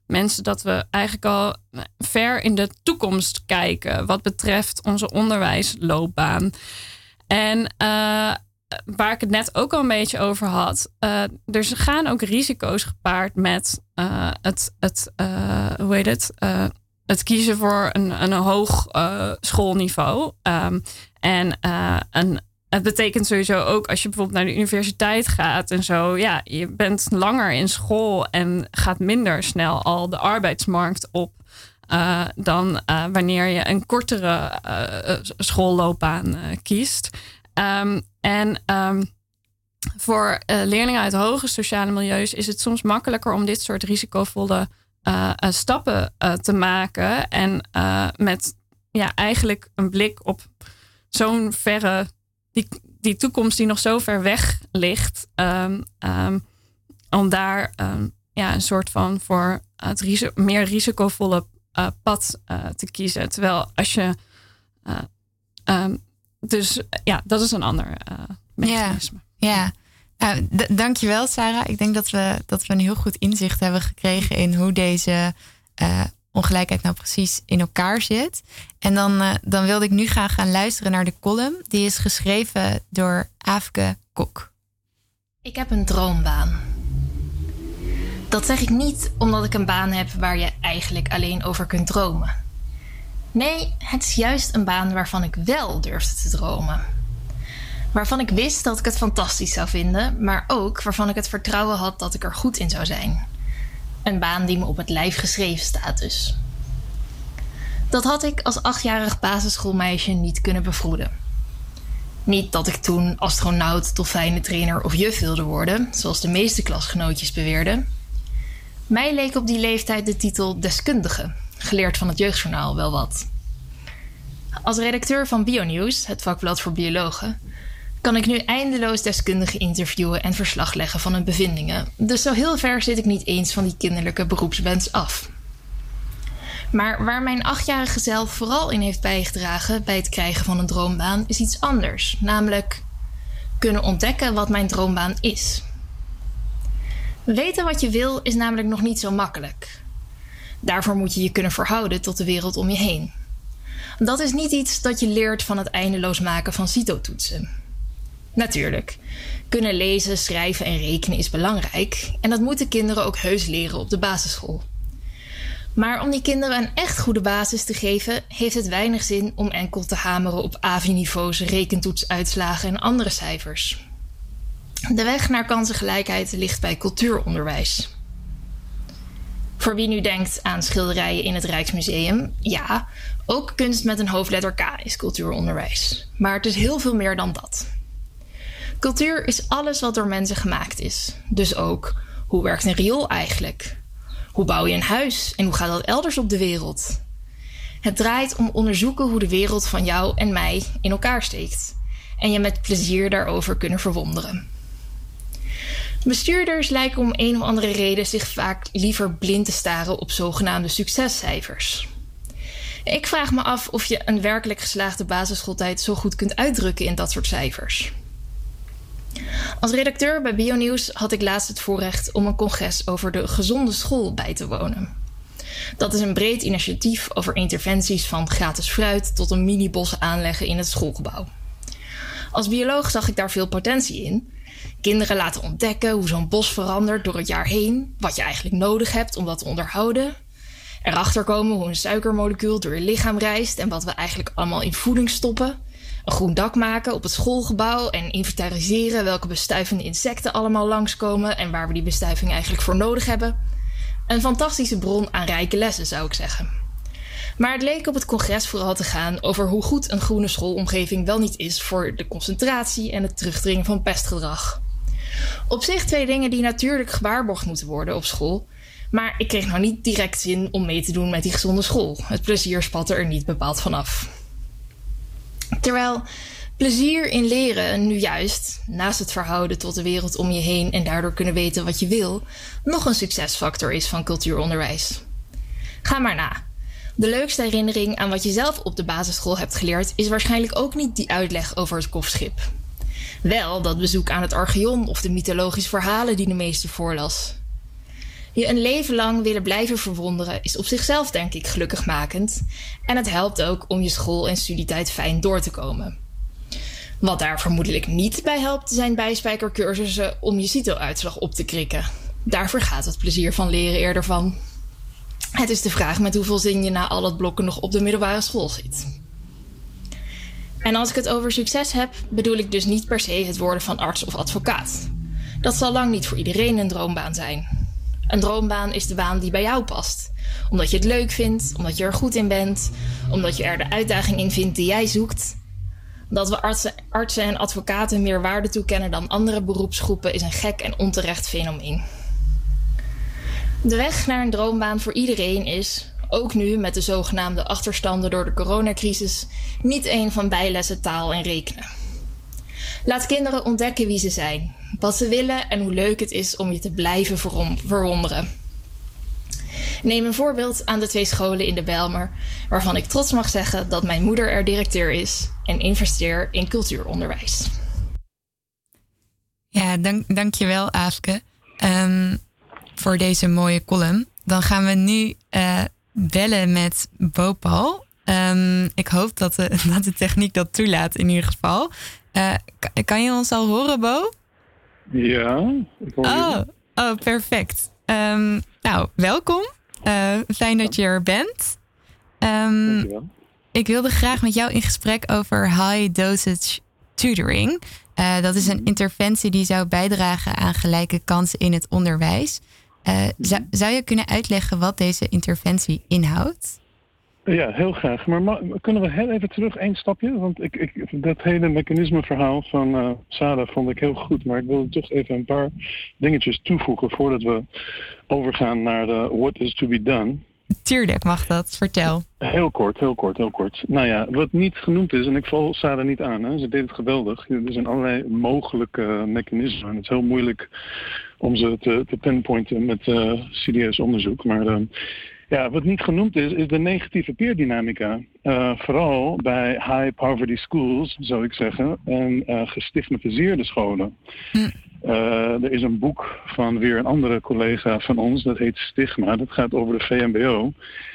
mensen dat we eigenlijk al ver in de toekomst kijken wat betreft onze onderwijsloopbaan. En uh, waar ik het net ook al een beetje over had, uh, er gaan ook risico's gepaard met uh, het, het uh, hoe heet het? Uh, het kiezen voor een, een hoog uh, schoolniveau. Um, en uh, een Het betekent sowieso ook als je bijvoorbeeld naar de universiteit gaat en zo. Ja, je bent langer in school en gaat minder snel al de arbeidsmarkt op. Uh, dan uh, wanneer je een kortere uh, schoolloopbaan uh, kiest. Um, en um, voor uh, leerlingen uit hoge sociale milieus is het soms makkelijker om dit soort risicovolle uh, uh, stappen uh, te maken. En uh, met ja, eigenlijk een blik op zo'n verre Die, die toekomst die nog zo ver weg ligt. Um, um, om daar um, ja, een soort van voor het risico, meer risicovolle uh, pad uh, te kiezen. Terwijl als je... Uh, um, dus ja, dat is een ander uh, mechanisme. Ja, ja. Uh, d- dankjewel Sarah. Ik denk dat we, dat we een heel goed inzicht hebben gekregen in hoe deze... Uh, ongelijkheid nou precies in elkaar zit. En dan, uh, dan wilde ik nu graag gaan luisteren naar de column. Die is geschreven door Aafke Kok. Ik heb een droombaan. Dat zeg ik niet omdat ik een baan heb waar je eigenlijk alleen over kunt dromen. Nee, het is juist een baan waarvan ik wel durfde te dromen. Waarvan ik wist dat ik het fantastisch zou vinden, maar ook waarvan ik het vertrouwen had dat ik er goed in zou zijn. Een baan die me op het lijf geschreven staat dus. Dat had ik als achtjarig basisschoolmeisje niet kunnen bevroeden. Niet dat ik toen astronaut, dolfijnentrainer of juf wilde worden, zoals de meeste klasgenootjes beweerden. Mij leek op die leeftijd de titel deskundige, geleerd van het Jeugdjournaal, wel wat. Als redacteur van BioNews, het vakblad voor biologen, kan ik nu eindeloos deskundigen interviewen en verslag leggen van hun bevindingen. Dus zo heel ver zit ik niet eens van die kinderlijke beroepswens af. Maar waar mijn achtjarige zelf vooral in heeft bijgedragen bij het krijgen van een droombaan is iets anders. Namelijk kunnen ontdekken wat mijn droombaan is. Weten wat je wil is namelijk nog niet zo makkelijk. Daarvoor moet je je kunnen verhouden tot de wereld om je heen. Dat is niet iets dat je leert van het eindeloos maken van CITO-toetsen. Natuurlijk, kunnen lezen, schrijven en rekenen is belangrijk en dat moeten kinderen ook heus leren op de basisschool. Maar om die kinderen een echt goede basis te geven, heeft het weinig zin om enkel te hameren op A V I-niveaus, rekentoetsuitslagen en andere cijfers. De weg naar kansengelijkheid ligt bij cultuuronderwijs. Voor wie nu denkt aan schilderijen in het Rijksmuseum, ja, ook kunst met een hoofdletter K is cultuuronderwijs. Maar het is heel veel meer dan dat. Cultuur is alles wat door mensen gemaakt is. Dus ook, hoe werkt een riool eigenlijk? Hoe bouw je een huis en hoe gaat dat elders op de wereld? Het draait om onderzoeken hoe de wereld van jou en mij in elkaar steekt. En je met plezier daarover kunnen verwonderen. Bestuurders lijken om een of andere reden zich vaak liever blind te staren op zogenaamde succescijfers. Ik vraag me af of je een werkelijk geslaagde basisschooltijd zo goed kunt uitdrukken in dat soort cijfers. Als redacteur bij BioNews had ik laatst het voorrecht om een congres over de gezonde school bij te wonen. Dat is een breed initiatief over interventies van gratis fruit tot een minibos aanleggen in het schoolgebouw. Als bioloog zag ik daar veel potentie in. Kinderen laten ontdekken hoe zo'n bos verandert door het jaar heen, wat je eigenlijk nodig hebt om dat te onderhouden. Erachter komen hoe een suikermolecuul door je lichaam reist en wat we eigenlijk allemaal in voeding stoppen. Een groen dak maken op het schoolgebouw en inventariseren welke bestuivende insecten allemaal langskomen en waar we die bestuiving eigenlijk voor nodig hebben. Een fantastische bron aan rijke lessen, zou ik zeggen. Maar het leek op het congres vooral te gaan over hoe goed een groene schoolomgeving wel niet is voor de concentratie en het terugdringen van pestgedrag. Op zich twee dingen die natuurlijk gewaarborgd moeten worden op school, maar ik kreeg nou niet direct zin om mee te doen met die gezonde school. Het plezier spatte er niet bepaald vanaf. Terwijl plezier in leren nu juist, naast het verhouden tot de wereld om je heen en daardoor kunnen weten wat je wil, nog een succesfactor is van cultuuronderwijs. Ga maar na. De leukste herinnering aan wat je zelf op de basisschool hebt geleerd is waarschijnlijk ook niet die uitleg over het kofschip. Wel dat bezoek aan het Archeon of de mythologische verhalen die de meester voorlas. Je een leven lang willen blijven verwonderen is op zichzelf denk ik gelukkigmakend. En het helpt ook om je school- en studietijd fijn door te komen. Wat daar vermoedelijk niet bij helpt zijn bijspijkercursussen om je CITO-uitslag op te krikken. Daar vergaat het plezier van leren eerder van. Het is de vraag met hoeveel zin je na al het blokken nog op de middelbare school zit. En als ik het over succes heb, bedoel ik dus niet per se het worden van arts of advocaat. Dat zal lang niet voor iedereen een droombaan zijn. Een droombaan is de baan die bij jou past. Omdat je het leuk vindt, omdat je er goed in bent, omdat je er de uitdaging in vindt die jij zoekt. Dat we artsen, artsen en advocaten meer waarde toekennen dan andere beroepsgroepen is een gek en onterecht fenomeen. De weg naar een droombaan voor iedereen is, ook nu met de zogenaamde achterstanden door de coronacrisis, niet een van bijlessen taal en rekenen. Laat kinderen ontdekken wie ze zijn, wat ze willen en hoe leuk het is om je te blijven verwonderen. Neem een voorbeeld aan de twee scholen in de Bijlmer, waarvan ik trots mag zeggen dat mijn moeder er directeur is en investeer in cultuuronderwijs. Ja, dank, dankjewel Aafke um, voor deze mooie column. Dan gaan we nu uh, bellen met Bhopal. Um, ik hoop dat de, dat de techniek dat toelaat in ieder geval. Uh, kan, kan je ons al horen, Bo? Ja, ik hoor oh, je. Oh, perfect. Um, nou, welkom. Uh, fijn dat je er bent. Um, Dankjewel. Ik wilde graag met jou in gesprek over high dosage tutoring. Uh, dat is een interventie die zou bijdragen aan gelijke kansen in het onderwijs. Uh, zou, zou je kunnen uitleggen wat deze interventie inhoudt? Ja, heel graag. Maar ma- kunnen we heel even terug één stapje? Want ik, ik, dat hele mechanismeverhaal van uh, Sada vond ik heel goed. Maar ik wilde toch even een paar dingetjes toevoegen voordat we overgaan naar de what is to be done. Tuurlijk mag dat. Vertel. Heel kort, heel kort, heel kort. Nou ja, wat niet genoemd is, en ik val Sada niet aan, hè, ze deed het geweldig. Er zijn allerlei mogelijke mechanismen. Het is heel moeilijk om ze te, te pinpointen met uh, serieus onderzoek. Maar uh, ja, wat niet genoemd is, is de negatieve peerdynamica. Uh, vooral bij high poverty schools, zou ik zeggen, en uh, gestigmatiseerde scholen. Hm. Uh, er is een boek van weer een andere collega van ons, dat heet Stigma. Dat gaat over de V M B O.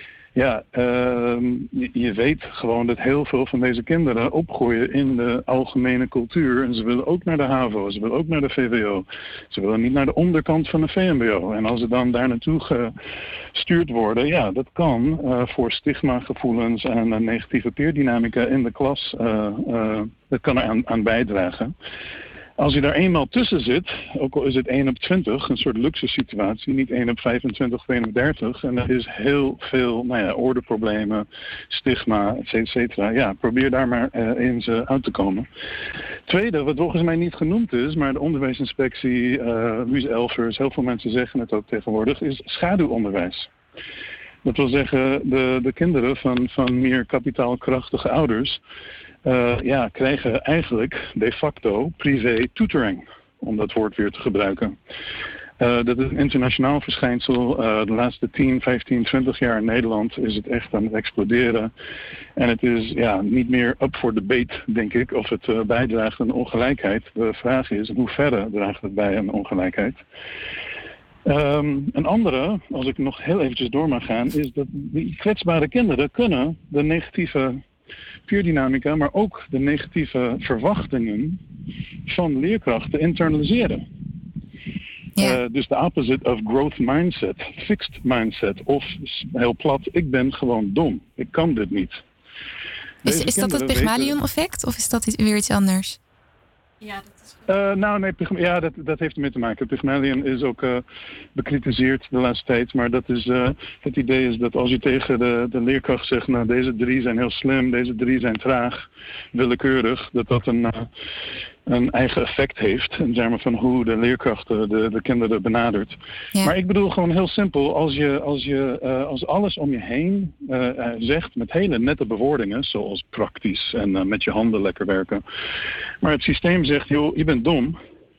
Ja, uh, je, je weet gewoon dat heel veel van deze kinderen opgroeien in de algemene cultuur. En ze willen ook naar de HAVO, ze willen ook naar de V W O. Ze willen niet naar de onderkant van de V M B O. En als ze dan daar naartoe gestuurd worden, ja, dat kan uh, voor stigmagevoelens en uh, negatieve peerdynamica in de klas, uh, uh, dat kan er aan, aan bijdragen. Als je daar eenmaal tussen zit, ook al is het één op twintig, een soort luxe situatie, niet één op vijfentwintig of één op dertig. En er is heel veel nou ja, ordeproblemen, stigma, et cetera. Ja, probeer daar maar uh, eens uh, uit te komen. Tweede, wat volgens mij niet genoemd is, maar de onderwijsinspectie, uh, Louise Elvers, heel veel mensen zeggen het ook tegenwoordig, is schaduwonderwijs. Dat wil zeggen, de, de kinderen van, van meer kapitaalkrachtige ouders Uh, ja, krijgen eigenlijk de facto privé tutoring, om dat woord weer te gebruiken. Uh, dat is een internationaal verschijnsel. Uh, de laatste tien, vijftien, twintig jaar in Nederland is het echt aan het exploderen. En het is ja, niet meer up for debate, denk ik, of het uh, bijdraagt aan ongelijkheid. De vraag is, in hoeverre draagt het bij aan ongelijkheid? Um, een andere, als ik nog heel eventjes door mag gaan, is dat die kwetsbare kinderen kunnen de negatieve peerdynamica, maar ook de negatieve verwachtingen van leerkrachten internaliseren. Ja. Uh, dus de opposite of growth mindset, fixed mindset. Of heel plat, ik ben gewoon dom. Ik kan dit niet. Is, is dat het Pygmalion-effect of is dat weer iets anders? Ja, dat is Uh, nou nee, ja, dat, dat heeft ermee te maken. Pygmalion is ook uh, bekritiseerd de laatste tijd. Maar dat is, uh, het idee is dat als je tegen de, de leerkracht zegt, nou deze drie zijn heel slim, deze drie zijn traag, willekeurig, dat dat een, uh, een eigen effect heeft in termen van hoe de leerkracht de, de kinderen benadert. Ja. Maar ik bedoel gewoon heel simpel, als je, als je uh, als alles om je heen uh, uh, zegt met hele nette bewoordingen, zoals praktisch en uh, met je handen lekker werken. Maar het systeem zegt, joh, je bent dom.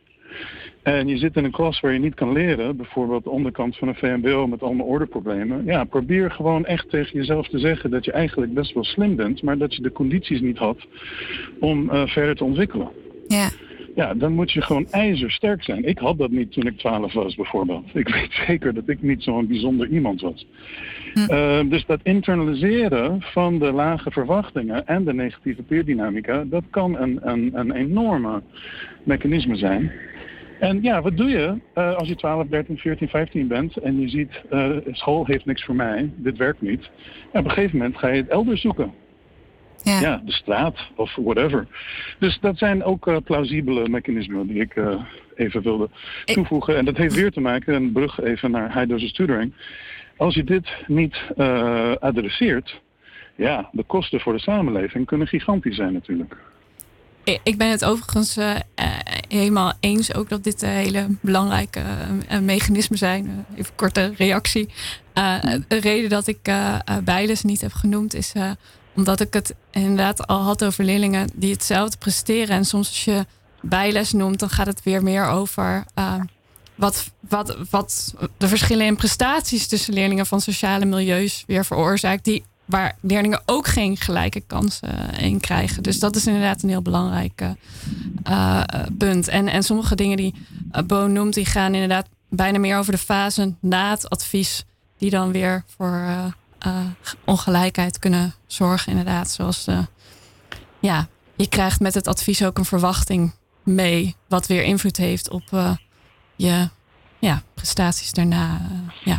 En je zit in een klas waar je niet kan leren, bijvoorbeeld de onderkant van een V M B O met allemaal ordeproblemen. Ja, probeer gewoon echt tegen jezelf te zeggen dat je eigenlijk best wel slim bent, maar dat je de condities niet had om uh, verder te ontwikkelen. Ja. ja, dan moet je gewoon ijzersterk zijn. Ik had dat niet toen ik twaalf was, bijvoorbeeld. Ik weet zeker dat ik niet zo'n bijzonder iemand was. Hm. Uh, dus dat internaliseren van de lage verwachtingen en de negatieve peerdynamica, dat kan een, een, een enorme mechanisme zijn. En ja, wat doe je uh, als je twaalf, dertien, veertien, vijftien bent en je ziet, uh, school heeft niks voor mij, dit werkt niet. Ja, op een gegeven moment ga je het elders zoeken. Ja. ja, de straat of whatever. Dus dat zijn ook uh, plausibele mechanismen die ik uh, even wilde toevoegen. En dat heeft weer te maken, een brug even naar high dosage tutoring. Als je dit niet uh, adresseert, ja, de kosten voor de samenleving kunnen gigantisch zijn natuurlijk. Ik ben het overigens uh, helemaal eens ook dat dit uh, hele belangrijke uh, mechanismen zijn. Uh, even een korte reactie. Uh, de reden dat ik uh, uh, bijles niet heb genoemd is uh, omdat ik het inderdaad al had over leerlingen die hetzelfde presteren. En soms als je bijles noemt, dan gaat het weer meer over uh, wat, wat, wat de verschillen in prestaties tussen leerlingen van sociale milieus weer veroorzaakt. Die waar leerlingen ook geen gelijke kansen in krijgen. Dus dat is inderdaad een heel belangrijk uh, punt. En, en sommige dingen die uh, Bo noemt, die gaan inderdaad bijna meer over de fase na het advies, die dan weer voor uh, uh, ongelijkheid kunnen zorgen, inderdaad. Zoals, uh, ja, je krijgt met het advies ook een verwachting mee, wat weer invloed heeft op uh, je ja, prestaties daarna. Uh, ja.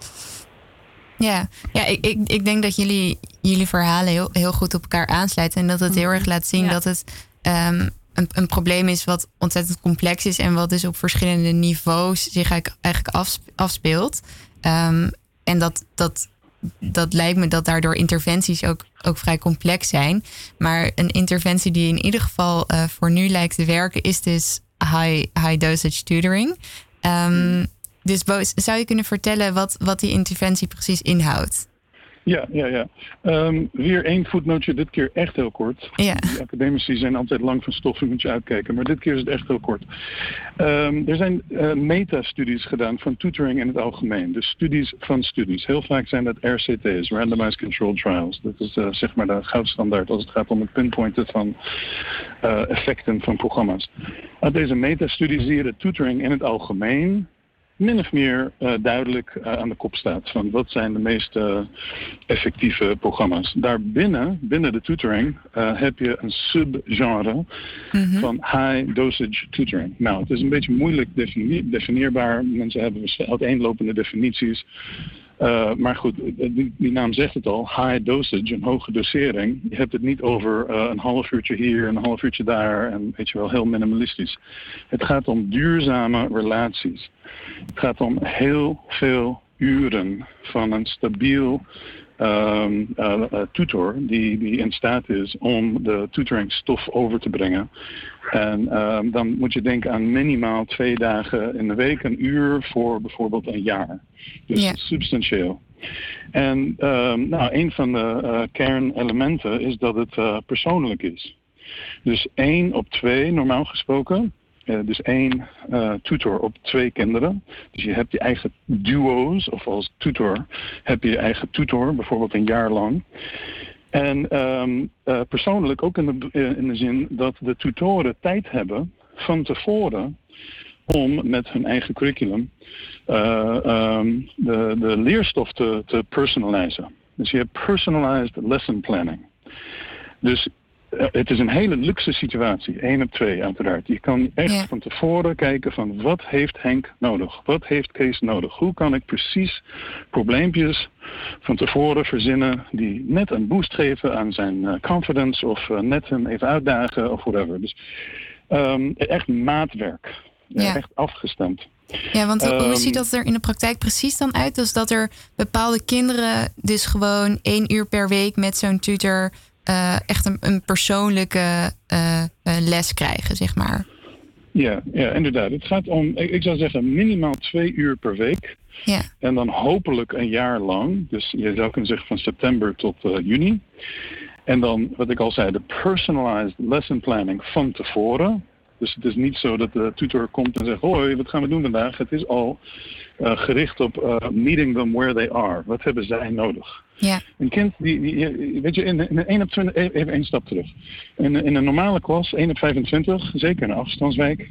Ja, ja ik, ik, ik denk dat jullie, jullie verhalen heel, heel goed op elkaar aansluiten. En dat het heel erg laat zien ja. dat het um, een, een probleem is wat ontzettend complex is. En wat dus op verschillende niveaus zich eigenlijk, eigenlijk afspeelt. Um, en dat, dat, dat lijkt me dat daardoor interventies ook, ook vrij complex zijn. Maar een interventie die in ieder geval uh, voor nu lijkt te werken is dus high, high dosage tutoring. Um, mm. Dus Bo, zou je kunnen vertellen wat, wat die interventie precies inhoudt? Ja, ja, ja. Um, weer één voetnootje, dit keer echt heel kort. Ja. Die academici zijn altijd lang van stof, moet je uitkijken. Maar dit keer is het echt heel kort. Um, er zijn uh, metastudies gedaan van tutoring in het algemeen. Dus studies van studies. Heel vaak zijn dat R C T's, Randomized Controlled Trials. Dat is uh, zeg maar de goudstandaard als het gaat om het pinpointen van uh, effecten van programma's. Uit deze metastudies zie je dat tutoring in het algemeen min of meer uh, duidelijk uh, aan de kop staat van wat zijn de meest uh, effectieve programma's. Daarbinnen, binnen de tutoring, uh, heb je een subgenre mm-hmm. van high dosage tutoring. Nou, het is een beetje moeilijk defini- definieerbaar. Mensen hebben uiteenlopende definities. Uh, maar goed, die, die naam zegt het al, high dosage, een hoge dosering. Je hebt het niet over uh, een half uurtje hier, een half uurtje daar en weet je wel, heel minimalistisch. Het gaat om duurzame relaties. Het gaat om heel veel uren van een stabiel um, uh, uh, tutor die, die in staat is om de tutoringstof over te brengen. En um, dan moet je denken aan minimaal twee dagen in de week, een uur voor bijvoorbeeld een jaar. Dus yeah. substantieel. En um, nou, een van de uh, kernelementen is dat het uh, persoonlijk is. Dus één op twee, normaal gesproken. Uh, dus één uh, tutor op twee kinderen. Dus je hebt je eigen duo's, of als tutor heb je je eigen tutor, bijvoorbeeld een jaar lang. En um, uh, persoonlijk ook in de, uh, in de zin dat de tutoren tijd hebben van tevoren om met hun eigen curriculum uh, um, de, de leerstof te, te personalizen. Dus je hebt personalized lesson planning. Dus uh, het is een hele luxe situatie, één op twee uiteraard. Je kan echt ja. van tevoren kijken van wat heeft Henk nodig? Wat heeft Kees nodig? Hoe kan ik precies probleempjes van tevoren verzinnen die net een boost geven aan zijn uh, confidence of uh, net hem even uitdagen of whatever. Dus um, echt maatwerk. Ja. Echt afgestemd. Ja, want um, hoe ziet dat er in de praktijk precies dan uit? Dus dat er bepaalde kinderen dus gewoon één uur per week met zo'n tutor uh, echt een, een persoonlijke uh, uh, les krijgen, zeg maar. Ja, ja, inderdaad. Het gaat om, ik, ik zou zeggen, minimaal twee uur per week. Ja. En dan hopelijk een jaar lang. Dus je zou kunnen zeggen van september tot uh, juni. En dan, wat ik al zei, de personalized lesson planning van tevoren. Dus het is niet zo dat de tutor komt en zegt, hoi, wat gaan we doen vandaag? Het is al uh, gericht op uh, meeting them where they are. Wat hebben zij nodig? Ja. Een kind, die, die, weet je, in, in een één op twintig, even één stap terug. In, in een normale klas, één op vijfentwintig, zeker in een afstandswijk.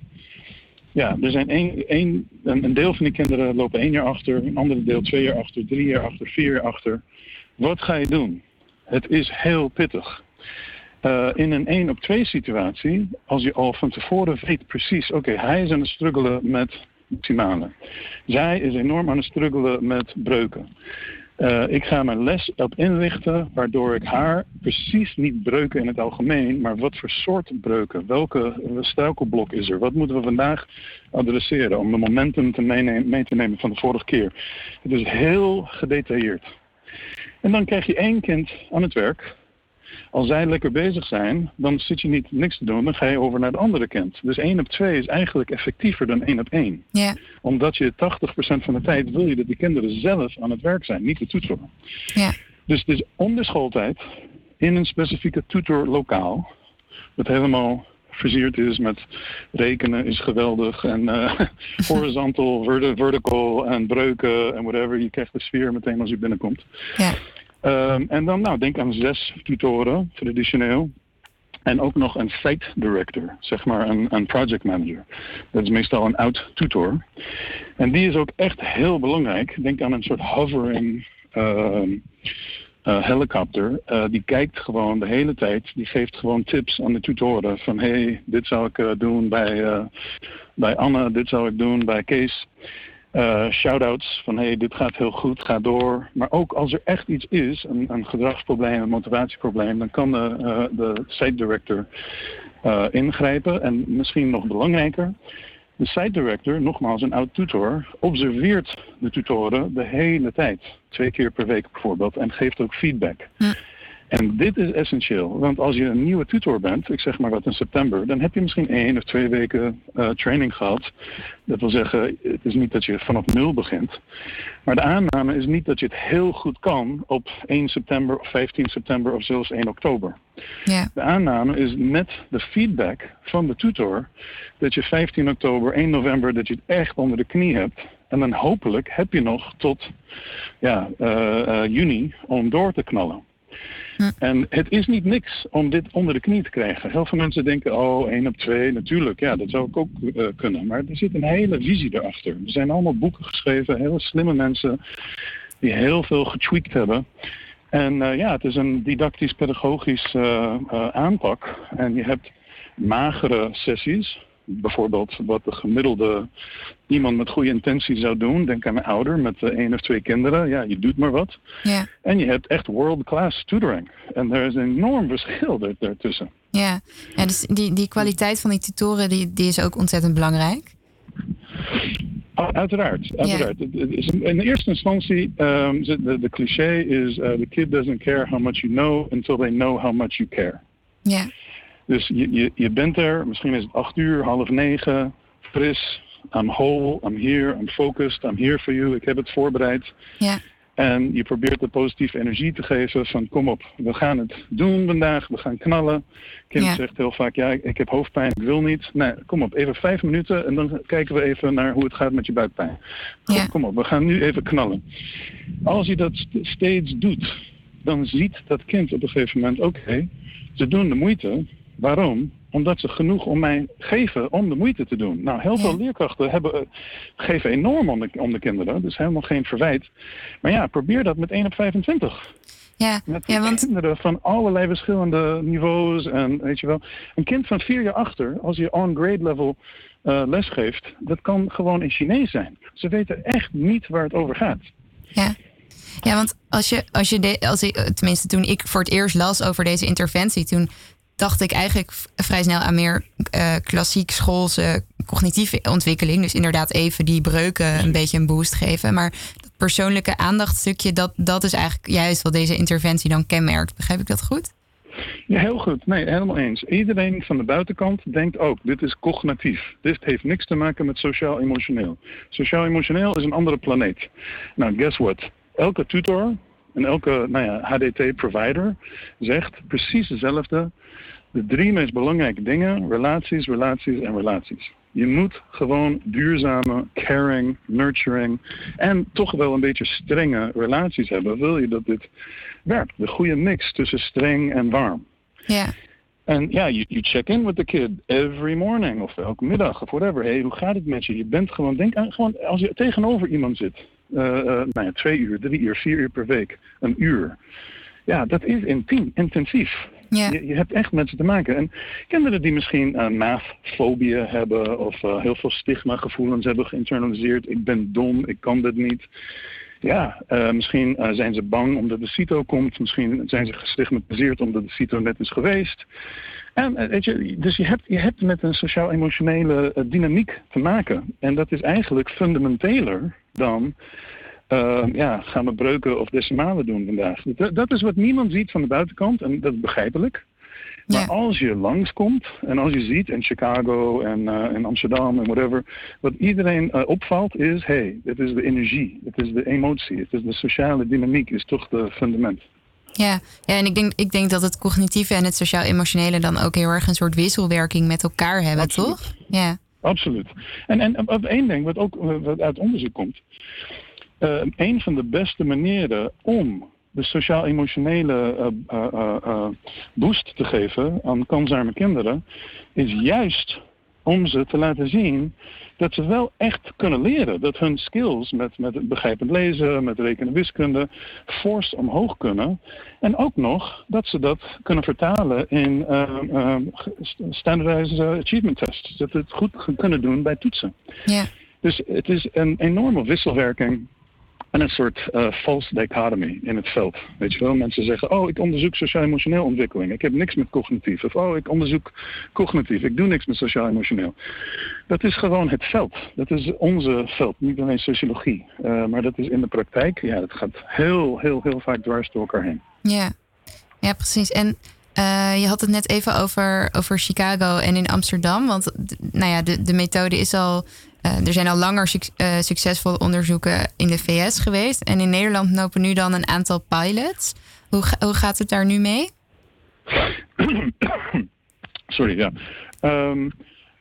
Ja, er zijn één, één, een, een deel van die kinderen lopen één jaar achter, een andere deel twee jaar achter, drie jaar achter, vier jaar achter. Wat ga je doen? Het is heel pittig. Uh, in een één op twee situatie, als je al van tevoren weet precies, oké, okay, hij is aan het struggelen met maximale. Zij is enorm aan het struggelen met breuken. Uh, ik ga mijn les op inrichten, waardoor ik haar precies niet breuken in het algemeen, maar wat voor soort breuken, welke struikelblok is er, wat moeten we vandaag adresseren om de momentum te meenemen, mee te nemen van de vorige keer. Het is heel gedetailleerd. En dan krijg je één kind aan het werk. Als zij lekker bezig zijn, dan zit je niet niks te doen, dan ga je over naar het andere kind. Dus één op twee is eigenlijk effectiever dan één op één. Yeah. Omdat je tachtig procent van de tijd wil je dat die kinderen zelf aan het werk zijn, niet de tutor. Yeah. Dus het is om de schooltijd in een specifieke tutorlokaal, dat helemaal versierd is met rekenen is geweldig en uh, horizontal, vert- vertical en breuken en whatever. Je krijgt de sfeer meteen als je binnenkomt. Yeah. Um, en dan, nou, denk aan zes tutoren, traditioneel. En ook nog een site director, zeg maar een, een project manager. Dat is meestal een oud tutor. En die is ook echt heel belangrijk. Denk aan een soort hovering uh, uh, helikopter. Uh, die kijkt gewoon de hele tijd. Die geeft gewoon tips aan de tutoren. Van, hé, hey, dit zou ik uh, doen bij, uh, bij Anne, dit zou ik doen bij Kees. Uh, shout-outs van, hé, hey, dit gaat heel goed, ga door. Maar ook als er echt iets is, een, een gedragsprobleem, een motivatieprobleem, dan kan de, uh, de site director uh, ingrijpen. En misschien nog belangrijker, de site director, nogmaals een oud tutor, observeert de tutoren de hele tijd. Twee keer per week bijvoorbeeld, en geeft ook feedback. Hm. En dit is essentieel, want als je een nieuwe tutor bent, ik zeg maar wat in september, dan heb je misschien één of twee weken uh, training gehad. Dat wil zeggen, het is niet dat je vanaf nul begint. Maar de aanname is niet dat je het heel goed kan op één september of vijftien september of zelfs één oktober. Ja. De aanname is met de feedback van de tutor dat je vijftien oktober, één november, dat je het echt onder de knie hebt. En dan hopelijk heb je nog tot ja, uh, uh, juni om door te knallen. Hm. En het is niet niks om dit onder de knie te krijgen. Heel veel mensen denken, oh, één op twee, natuurlijk, ja, dat zou ik ook uh, kunnen. Maar er zit een hele visie erachter. Er zijn allemaal boeken geschreven, hele slimme mensen die heel veel getweakt hebben. En uh, ja, het is een didactisch-pedagogisch uh, uh, aanpak. En je hebt magere sessies. Bijvoorbeeld wat de gemiddelde iemand met goede intentie zou doen. Denk aan een ouder met uh, één of twee kinderen. Ja, je doet maar wat. Ja. En je hebt echt world-class tutoring. En er is een enorm verschil daar, daartussen. Ja, ja dus die, die kwaliteit van die tutoren die, die is ook ontzettend belangrijk. Uiteraard, uiteraard. Ja. Het is in eerste instantie, um, de, de cliché is, uh, the kid doesn't care how much you know until they know how much you care. Ja. Dus je, je, je bent er, misschien is het acht uur, half negen, fris, I'm whole, I'm here, I'm focused, I'm here for you, ik heb het voorbereid. Ja. En je probeert de positieve energie te geven van kom op, we gaan het doen vandaag, we gaan knallen. Kind ja. zegt heel vaak, ja, ik, ik heb hoofdpijn, ik wil niet. Nee, kom op, even vijf minuten en dan kijken we even naar hoe het gaat met je buikpijn. Kom, ja. kom op, we gaan nu even knallen. Als je dat st- steeds doet, dan ziet dat kind op een gegeven moment, oké, okay, ze doen de moeite. Waarom? Omdat ze genoeg om mij geven om de moeite te doen. Nou, heel veel ja. leerkrachten hebben, geven enorm om de, om de kinderen. Dus helemaal geen verwijt. Maar ja, probeer dat met één op vijfentwintig. Ja, met ja, want... kinderen van allerlei verschillende niveaus. En weet je wel, een kind van vier jaar achter, als je on-grade level uh, lesgeeft, dat kan gewoon in Chinees zijn. Ze weten echt niet waar het over gaat. Ja. Ja, want als je, als je de, als ik, tenminste toen ik voor het eerst las over deze interventie, toen dacht ik eigenlijk vrij snel aan meer uh, klassiek schoolse cognitieve ontwikkeling. Dus inderdaad even die breuken een beetje een boost geven. Maar dat persoonlijke aandachtstukje, dat, dat is eigenlijk juist wat deze interventie dan kenmerkt. Begrijp ik dat goed? Ja, heel goed. Nee, helemaal eens. Iedereen van de buitenkant denkt ook, dit is cognitief. Dit heeft niks te maken met sociaal-emotioneel. Sociaal-emotioneel is een andere planeet. Nou, guess what? Elke tutor en elke nou ja, H D T-provider zegt precies hetzelfde. de drie meest belangrijke dingen, relaties, relaties en relaties. Je moet gewoon duurzame, caring, nurturing en toch wel een beetje strenge relaties hebben. Wil je dat dit werkt? De goede mix tussen streng en warm. Ja. En ja, you, you check in with the kid every morning of elke middag of whatever. Hey, hoe gaat het met je? Je bent gewoon, denk aan, gewoon als je tegenover iemand zit. Uh, uh, nou ja, twee uur, drie uur, vier uur per week. Een uur. Ja, dat is intiem, intensief. Ja. Je, je hebt echt met ze te maken. En kinderen die misschien uh, mathfobieën hebben of uh, heel veel stigma-gevoelens hebben geïnternaliseerd. Ik ben dom, ik kan dit niet. Ja, uh, misschien uh, zijn ze bang omdat de CITO komt. Misschien zijn ze gestigmatiseerd omdat de CITO net is geweest. En uh, weet je, dus je hebt, je hebt met een sociaal-emotionele uh, dynamiek te maken. En dat is eigenlijk fundamenteler dan Uh, ja, gaan we breuken of decimalen doen vandaag. Dat, dat is wat niemand ziet van de buitenkant en dat is begrijpelijk. Maar ja. Als je langskomt en als je ziet in Chicago en uh, in Amsterdam en whatever, wat iedereen uh, opvalt is, hé, hey, dit is de energie, dit is de emotie, het is de sociale dynamiek, is toch de fundament. Ja, ja en ik denk, ik denk dat het cognitieve en het sociaal-emotionele dan ook heel erg een soort wisselwerking met elkaar hebben, Absoluut. Toch? Ja. Absoluut. En, en op één ding wat ook wat uit onderzoek komt. Uh, een van de beste manieren om de sociaal-emotionele uh, uh, uh, uh, boost te geven aan kansarme kinderen is juist om ze te laten zien dat ze wel echt kunnen leren. Dat hun skills met, met begrijpend lezen, met rekenen wiskunde, fors omhoog kunnen. En ook nog dat ze dat kunnen vertalen in uh, uh, standardized achievement tests. Dat ze het goed kunnen doen bij toetsen. Ja. Dus het is een enorme wisselwerking. En een soort uh, false dichotomy in het veld. Weet je wel, mensen zeggen, oh, ik onderzoek sociaal-emotioneel ontwikkeling. Ik heb niks met cognitief. Of, oh, ik onderzoek cognitief. Ik doe niks met sociaal-emotioneel. Dat is gewoon het veld. Dat is onze veld, niet alleen sociologie. Uh, maar dat is in de praktijk, ja, dat gaat heel, heel, heel vaak dwars door elkaar heen. Ja, ja precies. En uh, je had het net even over, over Chicago en in Amsterdam. Want nou ja, de, de methode is al... Uh, er zijn al langer suc- uh, succesvolle onderzoeken in de V S geweest. En in Nederland lopen nu dan een aantal pilots. Hoe, ga- hoe gaat het daar nu mee? Sorry, ja. Um,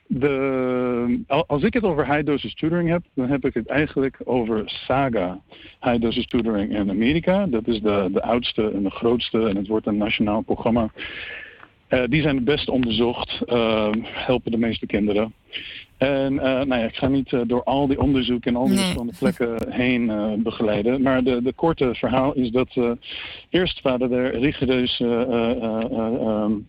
de, als ik het over high dosage tutoring heb, dan heb ik het eigenlijk over SAGA high dosage tutoring in Amerika. Dat is de, de oudste en de grootste en het wordt een nationaal programma. Uh, die zijn het best onderzocht, uh, helpen de meeste kinderen. En uh, nou ja, ik ga niet uh, door al die onderzoeken en al die nee. verschillende plekken heen uh, begeleiden. Maar de, de korte verhaal is dat uh, eerst waren er rigoureuze uh, uh, uh, um,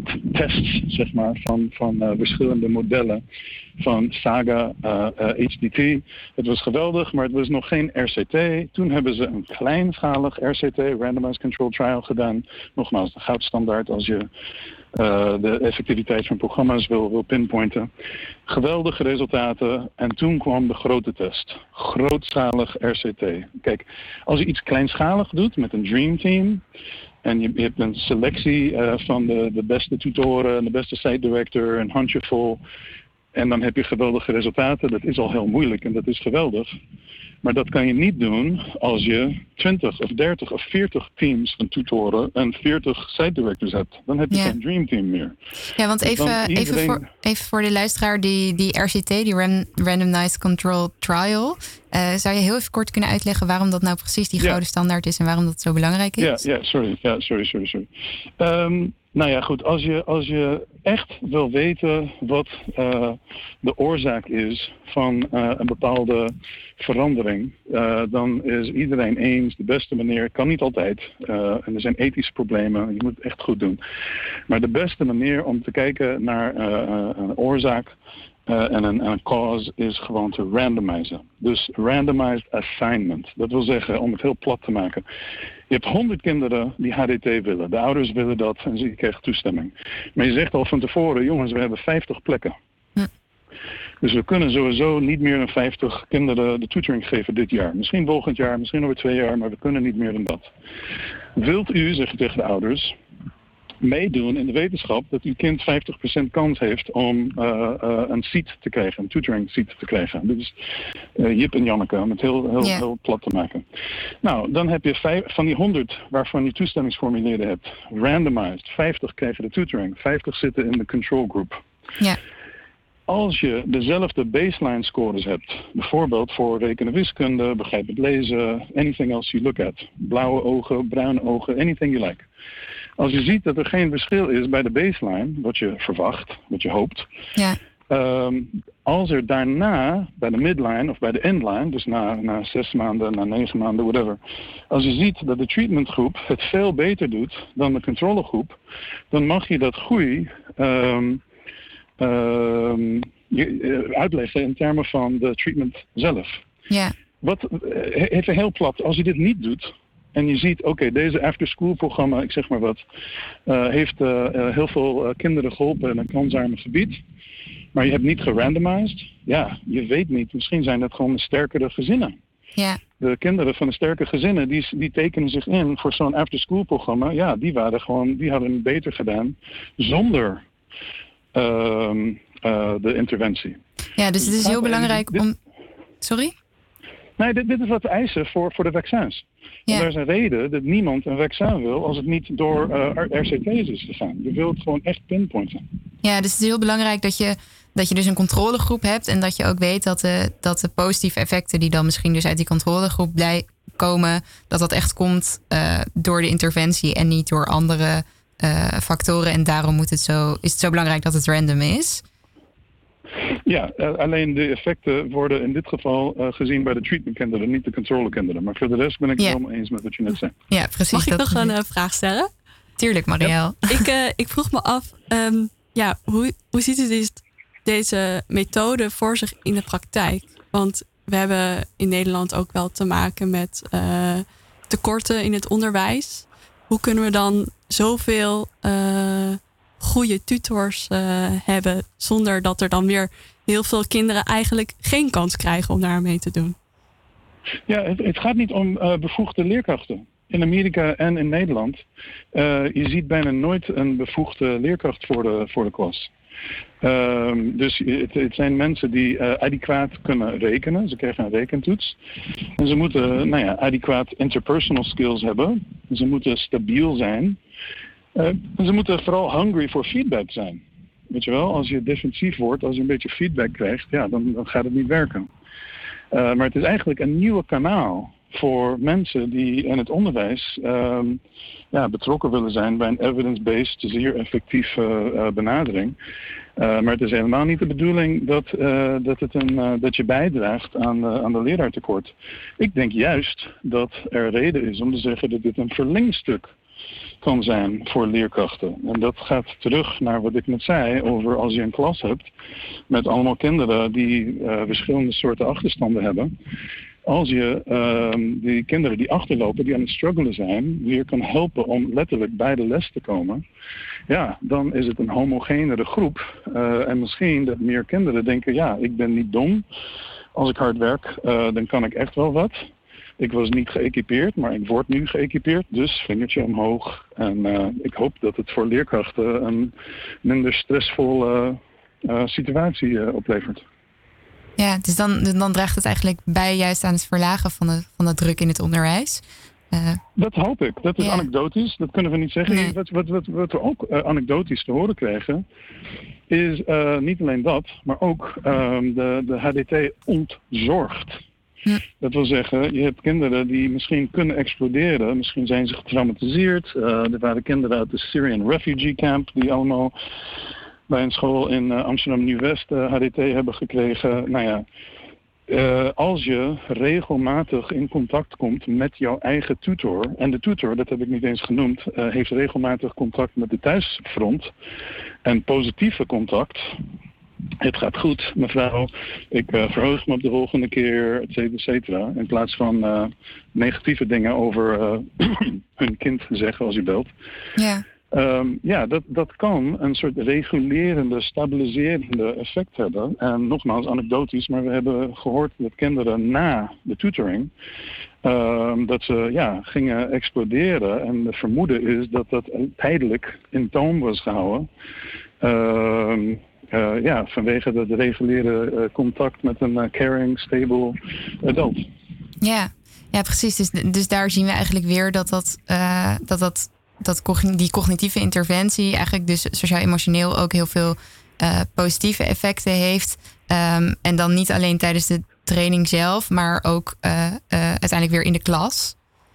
tests, zeg maar, van, van uh, verschillende modellen van SAGA, uh, uh, H D T. Het was geweldig, maar het was nog geen R C T. Toen hebben ze een kleinschalig R C T, Randomized Controlled Trial, gedaan. Nogmaals, de goudstandaard als je Uh, de effectiviteit van programma's wil, wil pinpointen. Geweldige resultaten. En toen kwam de grote test. Grootschalig R C T. Kijk, als je iets kleinschalig doet met een Dream Team en je, je hebt een selectie uh, van de, de beste tutoren, de beste site director, een handjevol, en dan heb je geweldige resultaten. Dat is al heel moeilijk en dat is geweldig. Maar dat kan je niet doen als je twintig of dertig of veertig teams van tutoren en veertig site directors hebt. Dan heb je ja. geen dream team meer. Ja, want even, iedereen... even, voor, even voor de luisteraar, die, die R C T, die Ran, Randomized Controlled Trial. Uh, zou je heel even kort kunnen uitleggen waarom dat nou precies die gouden ja. standaard is en waarom dat zo belangrijk is? Ja, ja sorry, ja, sorry, sorry, sorry. Um, nou ja, goed. Als je, als je echt wil weten wat uh, de oorzaak is van uh, een bepaalde verandering, uh, dan is iedereen eens, de beste manier, kan niet altijd. Uh, en er zijn ethische problemen, je moet het echt goed doen. Maar de beste manier om te kijken naar uh, een oorzaak Uh, en een, een cause is gewoon te randomizen. Dus randomized assignment. Dat wil zeggen, om het heel plat te maken. Je hebt honderd kinderen die H D T willen. De ouders willen dat en ze krijgen toestemming. Maar je zegt al van tevoren, jongens, we hebben vijftig plekken. Hm. Dus we kunnen sowieso niet meer dan vijftig kinderen de tutoring geven dit jaar. Misschien volgend jaar, misschien over twee jaar, maar we kunnen niet meer dan dat. Wilt u, zeg je tegen de ouders, meedoen in de wetenschap dat uw kind vijftig procent kans heeft om uh, uh, een seat te krijgen, een tutoring seat te krijgen. Dit is uh, Jip en Janneke, om het heel, heel, yeah. heel plat te maken. Nou, dan heb je vijf, van die honderd waarvan je toestemmingsformulieren hebt, randomized, vijftig krijgen de tutoring, vijftig zitten in de control group. Ja. Yeah. Als je dezelfde baseline scores hebt, bijvoorbeeld voor rekenen wiskunde, begrijpend lezen, anything else you look at, blauwe ogen, bruine ogen, anything you like. Als je ziet dat er geen verschil is bij de baseline, wat je verwacht, wat je hoopt, ja. um, als er daarna, bij de midline of bij de endline, dus na, na zes maanden, na negen maanden, whatever, als je ziet dat de treatmentgroep het veel beter doet dan de controlegroep, dan mag je dat groei um, um, uitleggen in termen van de treatment zelf. Ja. Wat, even heel plat, als je dit niet doet, en je ziet, oké, okay, deze after-school programma, ik zeg maar wat, uh, heeft uh, uh, heel veel uh, kinderen geholpen in een kansarme gebied. Maar je hebt niet gerandomized. Ja, je weet niet. Misschien zijn dat gewoon de sterkere gezinnen. Ja. De kinderen van de sterke gezinnen, die, die tekenen zich in voor zo'n after-school programma. Ja, die waren gewoon, die hadden het beter gedaan zonder uh, uh, de interventie. Ja, dus het is heel belangrijk dit, om... Sorry? Nee, dit, dit is wat we eisen voor, voor de vaccins. Ja. En er is een reden dat niemand een vaccin wil als het niet door uh, R C T's is gegaan. Je wilt het gewoon echt pinpointen. Ja, dus het is heel belangrijk dat je, dat je dus een controlegroep hebt en dat je ook weet dat de, dat de positieve effecten die dan misschien dus uit die controlegroep blij komen, dat dat echt komt uh, door de interventie en niet door andere uh, factoren. En daarom moet het zo, is het zo belangrijk dat het random is. Ja, uh, alleen de effecten worden in dit geval uh, gezien bij de treatmentkinderen, niet de controlekinderen. Maar voor de rest ben ik het yeah. helemaal eens met wat je net zei. Ja, precies. Mag ik dat nog een uh, vraag stellen? Tuurlijk, Marielle. Ja. Ik, uh, ik vroeg me af, um, ja, hoe, hoe ziet u deze, deze methode voor zich in de praktijk? Want we hebben in Nederland ook wel te maken met uh, tekorten in het onderwijs. Hoe kunnen we dan zoveel uh, goede tutors uh, hebben zonder dat er dan weer heel veel kinderen eigenlijk geen kans krijgen om daar mee te doen? Ja, het, het gaat niet om uh, bevoegde leerkrachten. In Amerika en in Nederland, uh, je ziet bijna nooit een bevoegde leerkracht voor de, voor de klas. Um, dus het, het zijn mensen die uh, adequaat kunnen rekenen. Ze krijgen een rekentoets. En ze moeten nou ja, adequaat interpersonal skills hebben. Ze moeten stabiel zijn. Uh, en ze moeten vooral hungry voor feedback zijn. Weet je wel, als je defensief wordt, als je een beetje feedback krijgt, ja, dan, dan gaat het niet werken. Uh, maar het is eigenlijk een nieuwe kanaal voor mensen die in het onderwijs um, ja, betrokken willen zijn bij een evidence-based, zeer effectieve uh, benadering. Uh, maar het is helemaal niet de bedoeling dat, uh, dat, het een, uh, dat je bijdraagt aan, uh, aan de leraartekort. Ik denk juist dat er reden is om te zeggen dat dit een verlengstuk kan zijn voor leerkrachten. En dat gaat terug naar wat ik net zei over als je een klas hebt met allemaal kinderen die uh, verschillende soorten achterstanden hebben. Als je uh, die kinderen die achterlopen, die aan het struggelen zijn, weer kan helpen om letterlijk bij de les te komen, ja, dan is het een homogenere groep. Uh, en misschien dat meer kinderen denken, ja, ik ben niet dom. Als ik hard werk, uh, dan kan ik echt wel wat. Ik was niet geëquipeerd, maar ik word nu geëquipeerd, dus vingertje omhoog. En uh, ik hoop dat het voor leerkrachten een minder stressvolle uh, situatie uh, oplevert. Ja, dus dan, dan draagt het eigenlijk bij juist aan het verlagen van de, van de druk in het onderwijs. Uh, dat hoop ik. Dat is ja. anekdotisch. Dat kunnen we niet zeggen. Nee. Wat, wat, wat, wat we ook uh, anekdotisch te horen krijgen, is uh, niet alleen dat, maar ook uh, de, de H D T ontzorgt. Hm. Dat wil zeggen, je hebt kinderen die misschien kunnen exploderen. Misschien zijn ze getraumatiseerd. Uh, er waren kinderen uit de Syrian Refugee Camp die allemaal bij een school in uh, Amsterdam Nieuw-West uh, H D T hebben gekregen. Nou ja, uh, als je regelmatig in contact komt met jouw eigen tutor, en de tutor, dat heb ik niet eens genoemd, uh, heeft regelmatig contact met de thuisfront en positieve contact. Het gaat goed, mevrouw. Ik uh, verheug me op de volgende keer, et cetera, et cetera. In plaats van uh, negatieve dingen over uh, hun kind zeggen als u belt. Ja. Um, ja, dat, dat kan een soort regulerende, stabiliserende effect hebben. En nogmaals, anekdotisch, maar we hebben gehoord dat kinderen na de tutoring Uh, dat ze ja, gingen exploderen. En het vermoeden is dat dat tijdelijk in toom was gehouden. Uh, uh, ja, vanwege het reguliere uh, contact met een uh, caring, stable adult. Ja, ja precies. Dus, dus daar zien we eigenlijk weer dat dat, uh, dat, dat, dat cogn- die cognitieve interventie eigenlijk dus sociaal-emotioneel ook heel veel uh, positieve effecten heeft. Um, en dan niet alleen tijdens de training zelf, maar ook uh, uh, uiteindelijk weer in de klas.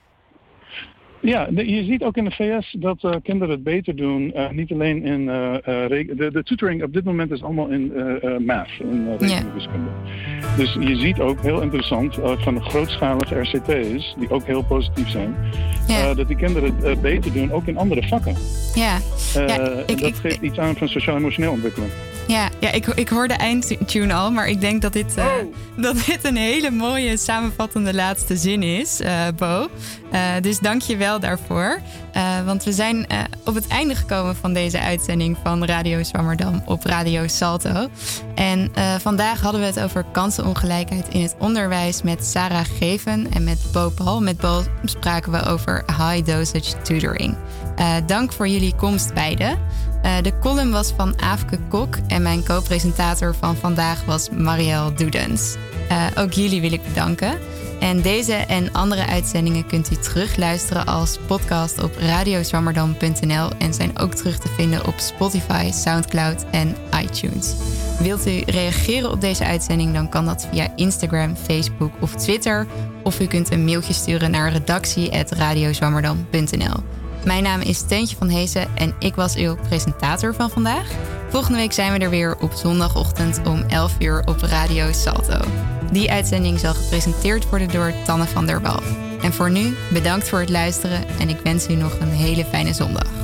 Ja, de, je ziet ook in de V S dat uh, kinderen het beter doen. Uh, niet alleen in uh, uh, re- de, de tutoring op dit moment is allemaal in uh, uh, math, in uh, rekenwiskunde. Yeah. Dus je ziet ook heel interessant uh, van de grootschalige R C T's, die ook heel positief zijn, yeah. uh, dat die kinderen het uh, beter doen, ook in andere vakken. Yeah. Uh, ja, ik, en dat ik, geeft ik, iets aan van sociaal-emotioneel ontwikkelen. Ja, ja ik, ik hoor de eindtune al, maar ik denk dat dit, uh, oh. dat dit een hele mooie samenvattende laatste zin is, uh, Bo. Uh, dus dank je wel daarvoor. Uh, want we zijn uh, op het einde gekomen van deze uitzending van Radio Zwammerdam op Radio Salto. En uh, vandaag hadden we het over kansenongelijkheid in het onderwijs met Sarah Geven en met Bo Paul. Met Bo spraken we over high dosage tutoring. Uh, dank voor jullie komst beiden. Uh, de column was van Aafke Kok en mijn co-presentator van vandaag was Marielle Doedens. Uh, ook jullie wil ik bedanken. En deze en andere uitzendingen kunt u terugluisteren als podcast op radio zwammerdam punt n l en zijn ook terug te vinden op Spotify, Soundcloud en iTunes. Wilt u reageren op deze uitzending, dan kan dat via Instagram, Facebook of Twitter. Of u kunt een mailtje sturen naar redactie apenstaartje radio zwammerdam punt n l. Mijn naam is Teuntje van Heesen en ik was uw presentator van vandaag. Volgende week zijn we er weer op zondagochtend om elf uur op Radio Salto. Die uitzending zal gepresenteerd worden door Tanne van der Wal. En voor nu, bedankt voor het luisteren en ik wens u nog een hele fijne zondag.